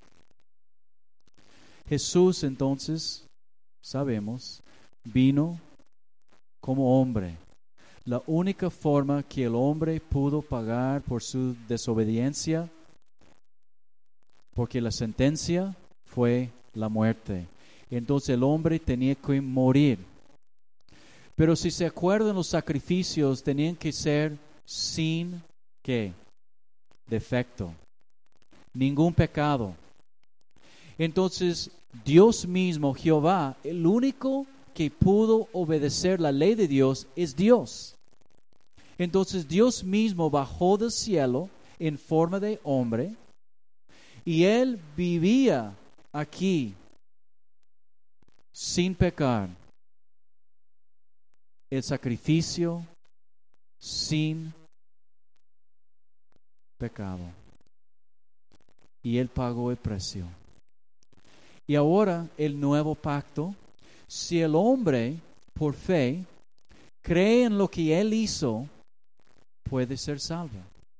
Jesús, entonces, sabemos, vino como hombre. La única forma que el hombre pudo pagar por su desobediencia, porque la sentencia fue la muerte. Entonces el hombre tenía que morir. Pero si se acuerdan, los sacrificios tenían que ser sin ¿qué? Defecto. Ningún pecado. Entonces Dios mismo, Jehová, el único que pudo obedecer la ley de Dios es Dios. Entonces Dios mismo bajó del cielo en forma de hombre y Él vivía aquí sin pecar. El sacrificio sin pecado. Y Él pagó el precio. Y ahora el nuevo pacto, si el hombre por fe cree en lo que Él hizo, puede ser salvo.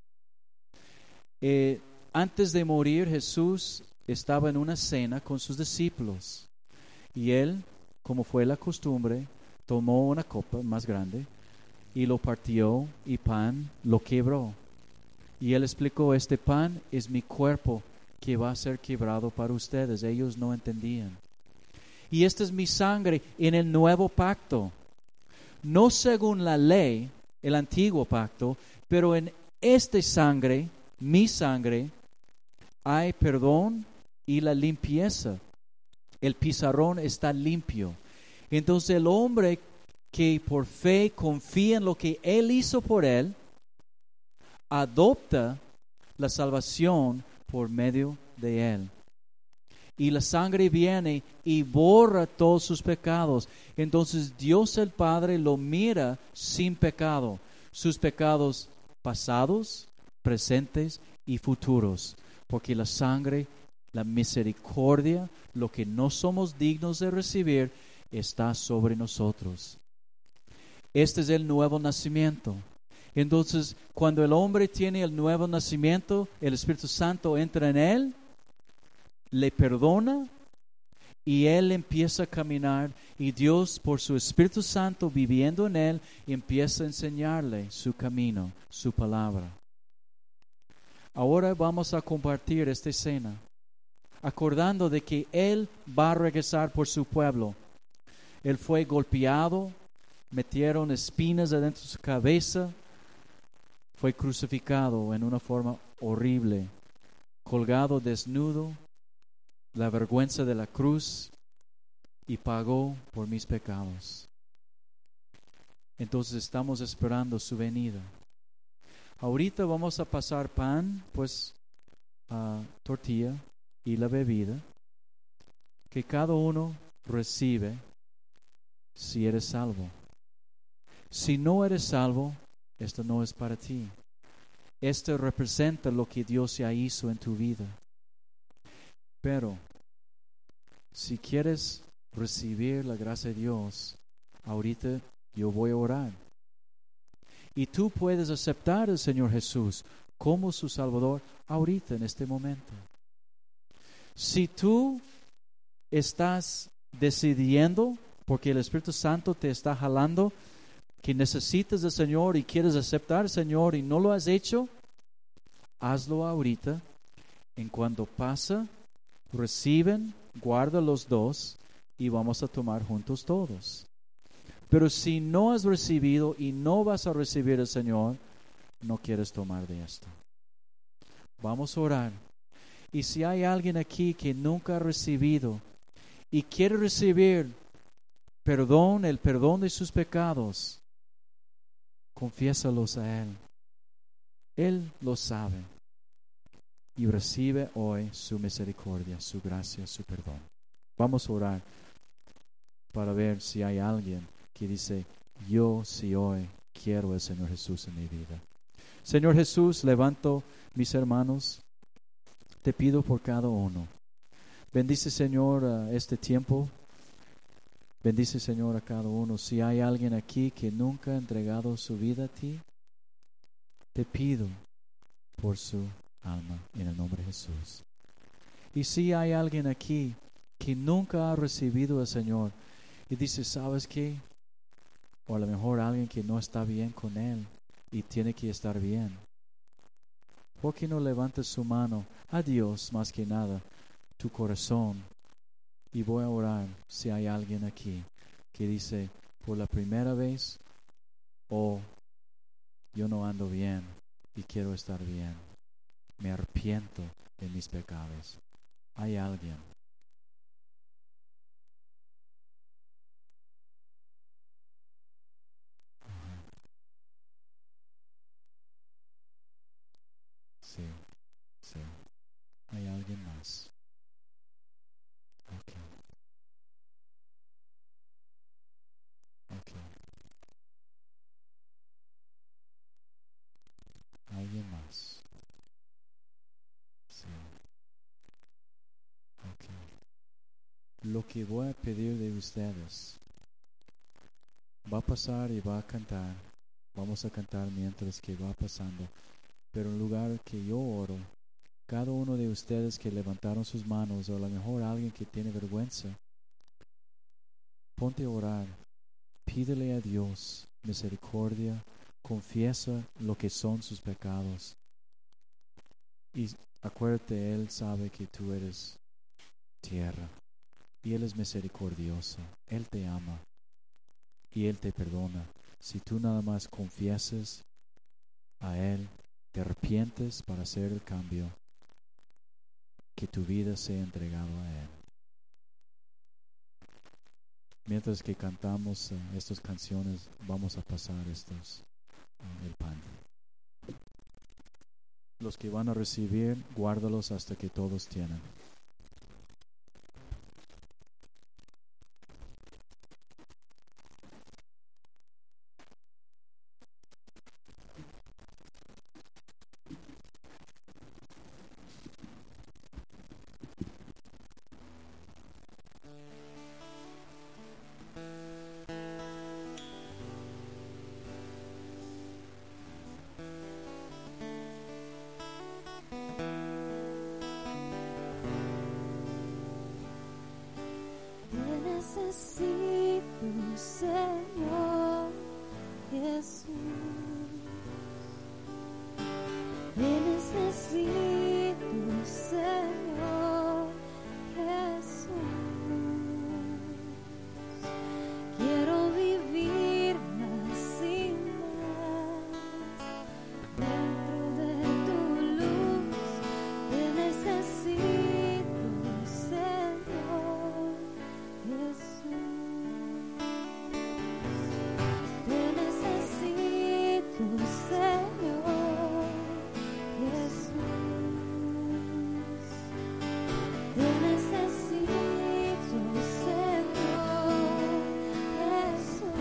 Eh, antes de morir, Jesús estaba en una cena con sus discípulos. Y Él, como fue la costumbre, tomó una copa más grande y lo partió y pan lo quebró. Y Él explicó: este pan es mi cuerpo que va a ser quebrado para ustedes. Ellos no entendían. y esta es mi sangre en el nuevo pacto. No según la ley, el antiguo pacto, pero en esta sangre, mi sangre, hay perdón y la limpieza. El pizarrón está limpio. Entonces el hombre que por fe confía en lo que Él hizo por él, adopta la salvación por medio de Él. Y la sangre viene y borra todos sus pecados. Entonces Dios el Padre lo mira sin pecado. Sus pecados pasados, presentes y futuros. Porque la sangre, la misericordia, lo que no somos dignos de recibir, está sobre nosotros. Este es el nuevo nacimiento. Entonces, cuando el hombre tiene el nuevo nacimiento, el Espíritu Santo entra en él, le perdona y él empieza a caminar, y Dios, por su Espíritu Santo viviendo en él, empieza a enseñarle su camino, su palabra. Ahora vamos a compartir esta escena, acordando de que él va a regresar por su pueblo. Él fue golpeado, metieron espinas adentro de su cabeza, fue crucificado en una forma horrible, colgado desnudo, la vergüenza de la cruz, y pagó por mis pecados. Entonces estamos esperando su venida. Ahorita vamos a pasar pan, pues uh, tortilla y la bebida, que cada uno recibe si eres salvo. Si no eres salvo, esto no es para ti. Esto representa lo que Dios ya hizo en tu vida. Pero si quieres recibir la gracia de Dios, ahorita yo voy a orar. Y tú puedes aceptar al Señor Jesús como su Salvador ahorita, en este momento. Si tú estás decidiendo, porque el Espíritu Santo te está jalando, que necesitas del Señor y quieres aceptar al Señor y no lo has hecho, hazlo ahorita. En cuanto pasa, reciben, guarda los dos y vamos a tomar juntos todos. Pero si no has recibido y no vas a recibir al Señor, no quieres tomar de esto. Vamos a orar. Y si hay alguien aquí que nunca ha recibido y quiere recibir perdón, el perdón de sus pecados, confiésalos a Él. Él lo sabe. Y recibe hoy su misericordia, su gracia, su perdón. Vamos a orar para ver si hay alguien que dice, yo sí hoy quiero al Señor Jesús en mi vida. Señor Jesús, levanto mis hermanos. Te pido por cada uno. Bendice, Señor, uh, este tiempo. Bendice, Señor, a cada uno. Si hay alguien aquí que nunca ha entregado su vida a ti, te pido por su alma en el nombre de Jesús. Y si hay alguien aquí que nunca ha recibido al Señor y dice, ¿sabes qué? O a lo mejor alguien que no está bien con Él y tiene que estar bien. ¿Por qué no levantas su mano a Dios más que nada, tu corazón? Y voy a orar si hay alguien aquí que dice, por la primera vez, oh, yo no ando bien y quiero estar bien. Me arrepiento de mis pecados. ¿Hay alguien? Ajá. Sí, sí. ¿Hay alguien más? Ok. Ok. ¿Alguien más? Sí. Ok. Lo que voy a pedir de ustedes va a pasar y va a cantar. Vamos a cantar mientras que va pasando. Pero en lugar que yo oro, cada uno de ustedes que levantaron sus manos, o a lo mejor alguien que tiene vergüenza, ponte a orar. Pídele a Dios misericordia. Confiesa lo que son sus pecados. Y acuérdate, Él sabe que tú eres tierra. y Él es misericordioso. Él te ama y Él te perdona. Si tú nada más confiesas a Él, te arrepientes para hacer el cambio, que tu vida sea entregada a Él. Mientras que cantamos uh, estas canciones, vamos a pasar estos, uh, el pan. Los que van a recibir, guárdalos hasta que todos tienen. Necesito, Señor Jesús, te necesito, Señor Jesús. Quiero vivir más y más dentro de tu luz. Te necesito, Señor Jesús. Te necesito, Señor Jesús. Te necesito, Señor Jesús.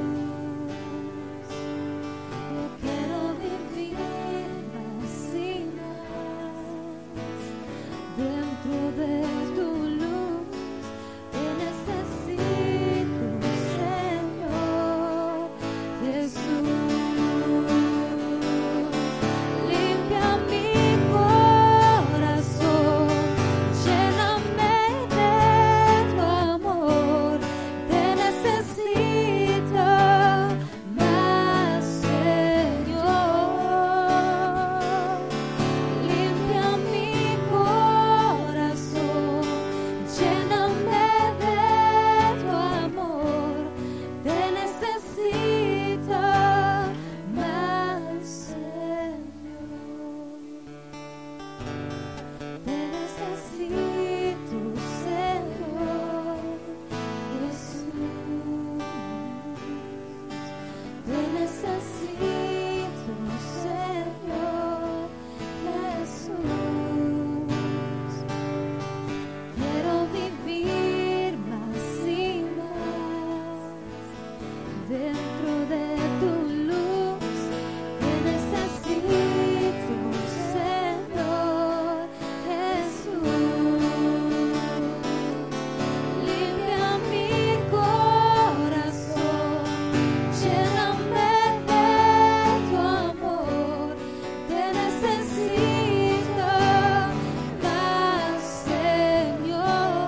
Yo quiero vivir más y más dentro de tu luz. Te necesito, Señor Jesús. Limpia mi corazón, lléname de tu amor. Te necesito más, Señor. Limpia mi corazón, lléname de tu amor. Te necesito más, Señor. Te necesito, Señor Jesús. Te necesito, Señor Jesús. Quiero vivir más y más dentro de tu luz. Te necesito, Señor Jesús. Limpia mi corazón, lléname de tu amor. Te necesito más, Señor.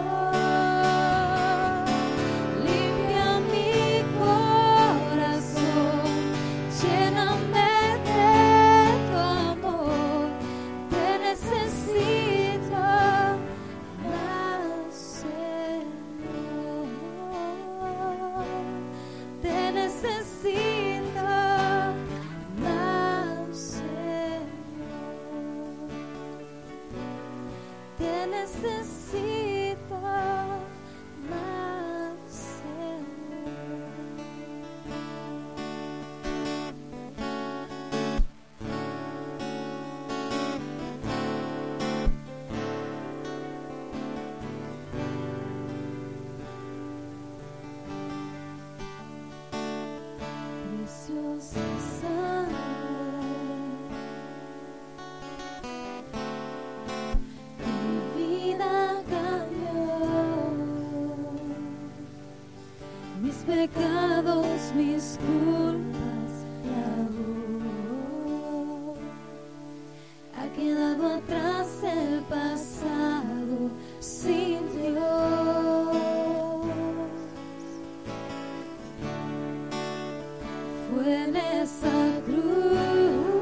Limpia mi corazón, lléname de tu amor. Te necesito más, Señor. Te necesito más, Señor. Te necesito más, Señor. Preciosa sangre, mi vida cambió. Mis pecados, mis culpas lavó. Ha quedado atrás el pasado sin Dios. Fue en esa cruz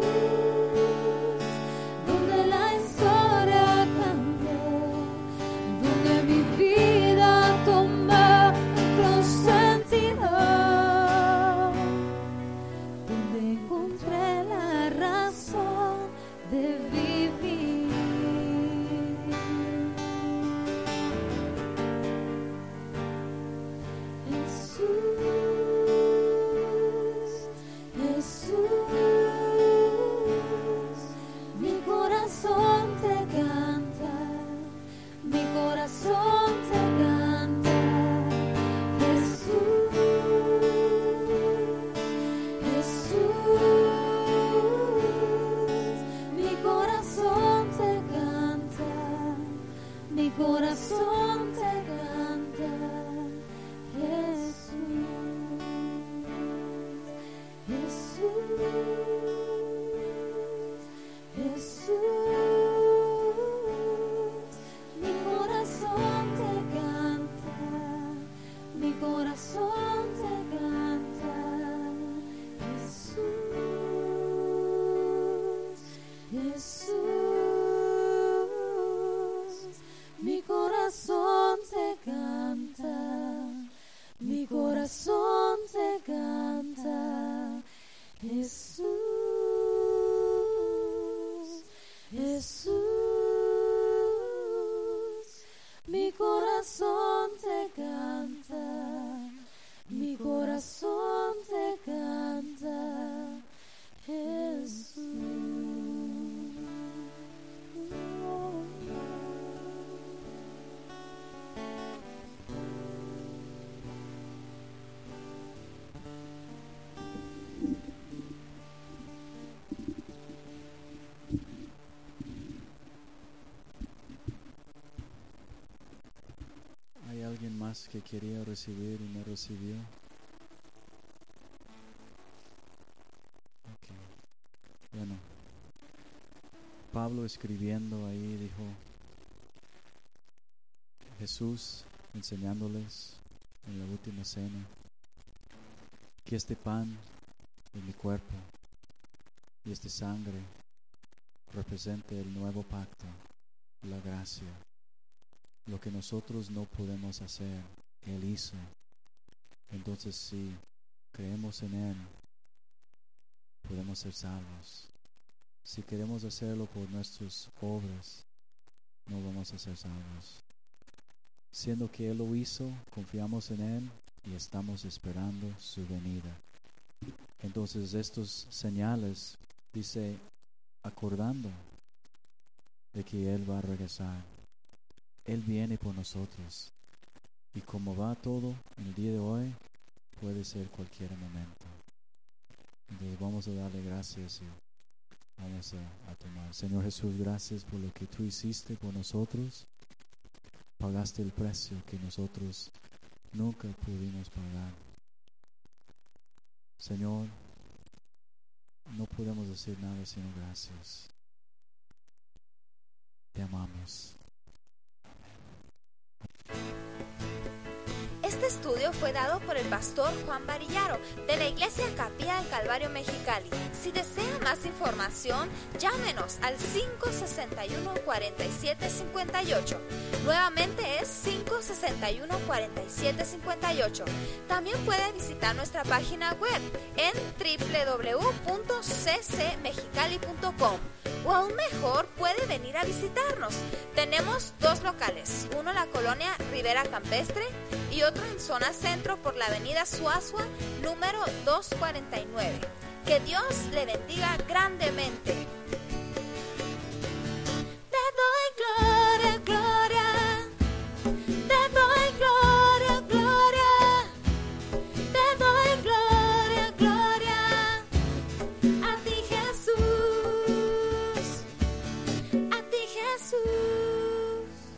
donde la historia cambió, donde mi vida corazón te canta, Jesús. ¿Hay alguien más que quería recibir y no recibió? Okay. Bueno, Pablo escribiendo ahí dijo, Jesús enseñándoles en la última cena que este pan es mi cuerpo y esta sangre representa el nuevo pacto, la gracia. Lo que nosotros no podemos hacer, Él hizo. Entonces, si creemos en Él, podemos ser salvos. Si queremos hacerlo por nuestras obras, no vamos a ser salvos. Siendo que Él lo hizo, confiamos en Él y estamos esperando su venida. Entonces, estos señales, dice, acordando de que Él va a regresar. Él viene por nosotros. Y como va todo en el día de hoy, puede ser cualquier momento. Entonces vamos a darle gracias y vamos a, a tomar. Señor Jesús, gracias por lo que tú hiciste por nosotros. Pagaste el precio que nosotros nunca pudimos pagar. Señor, no podemos decir nada sino gracias. Te amamos. Este estudio fue dado por el pastor Juan Varillaro de la Iglesia Capilla del Calvario Mexicali. Si desea más información, llámenos al cinco seis uno, cuatro siete cinco ocho. Nuevamente es cinco seis uno, cuatro siete cinco ocho. También puede visitar nuestra página web en doble u doble u doble u punto c c mexicali punto com. O aún mejor, puede venir a visitarnos. Tenemos dos locales, uno en la colonia Rivera Campestre y otro en zona centro por la avenida Suazua, número doscientos cuarenta y nueve. Que Dios le bendiga grandemente. Te doy gloria, gloria. Te doy gloria, gloria. Te doy gloria, gloria. A ti, Jesús. A ti, Jesús.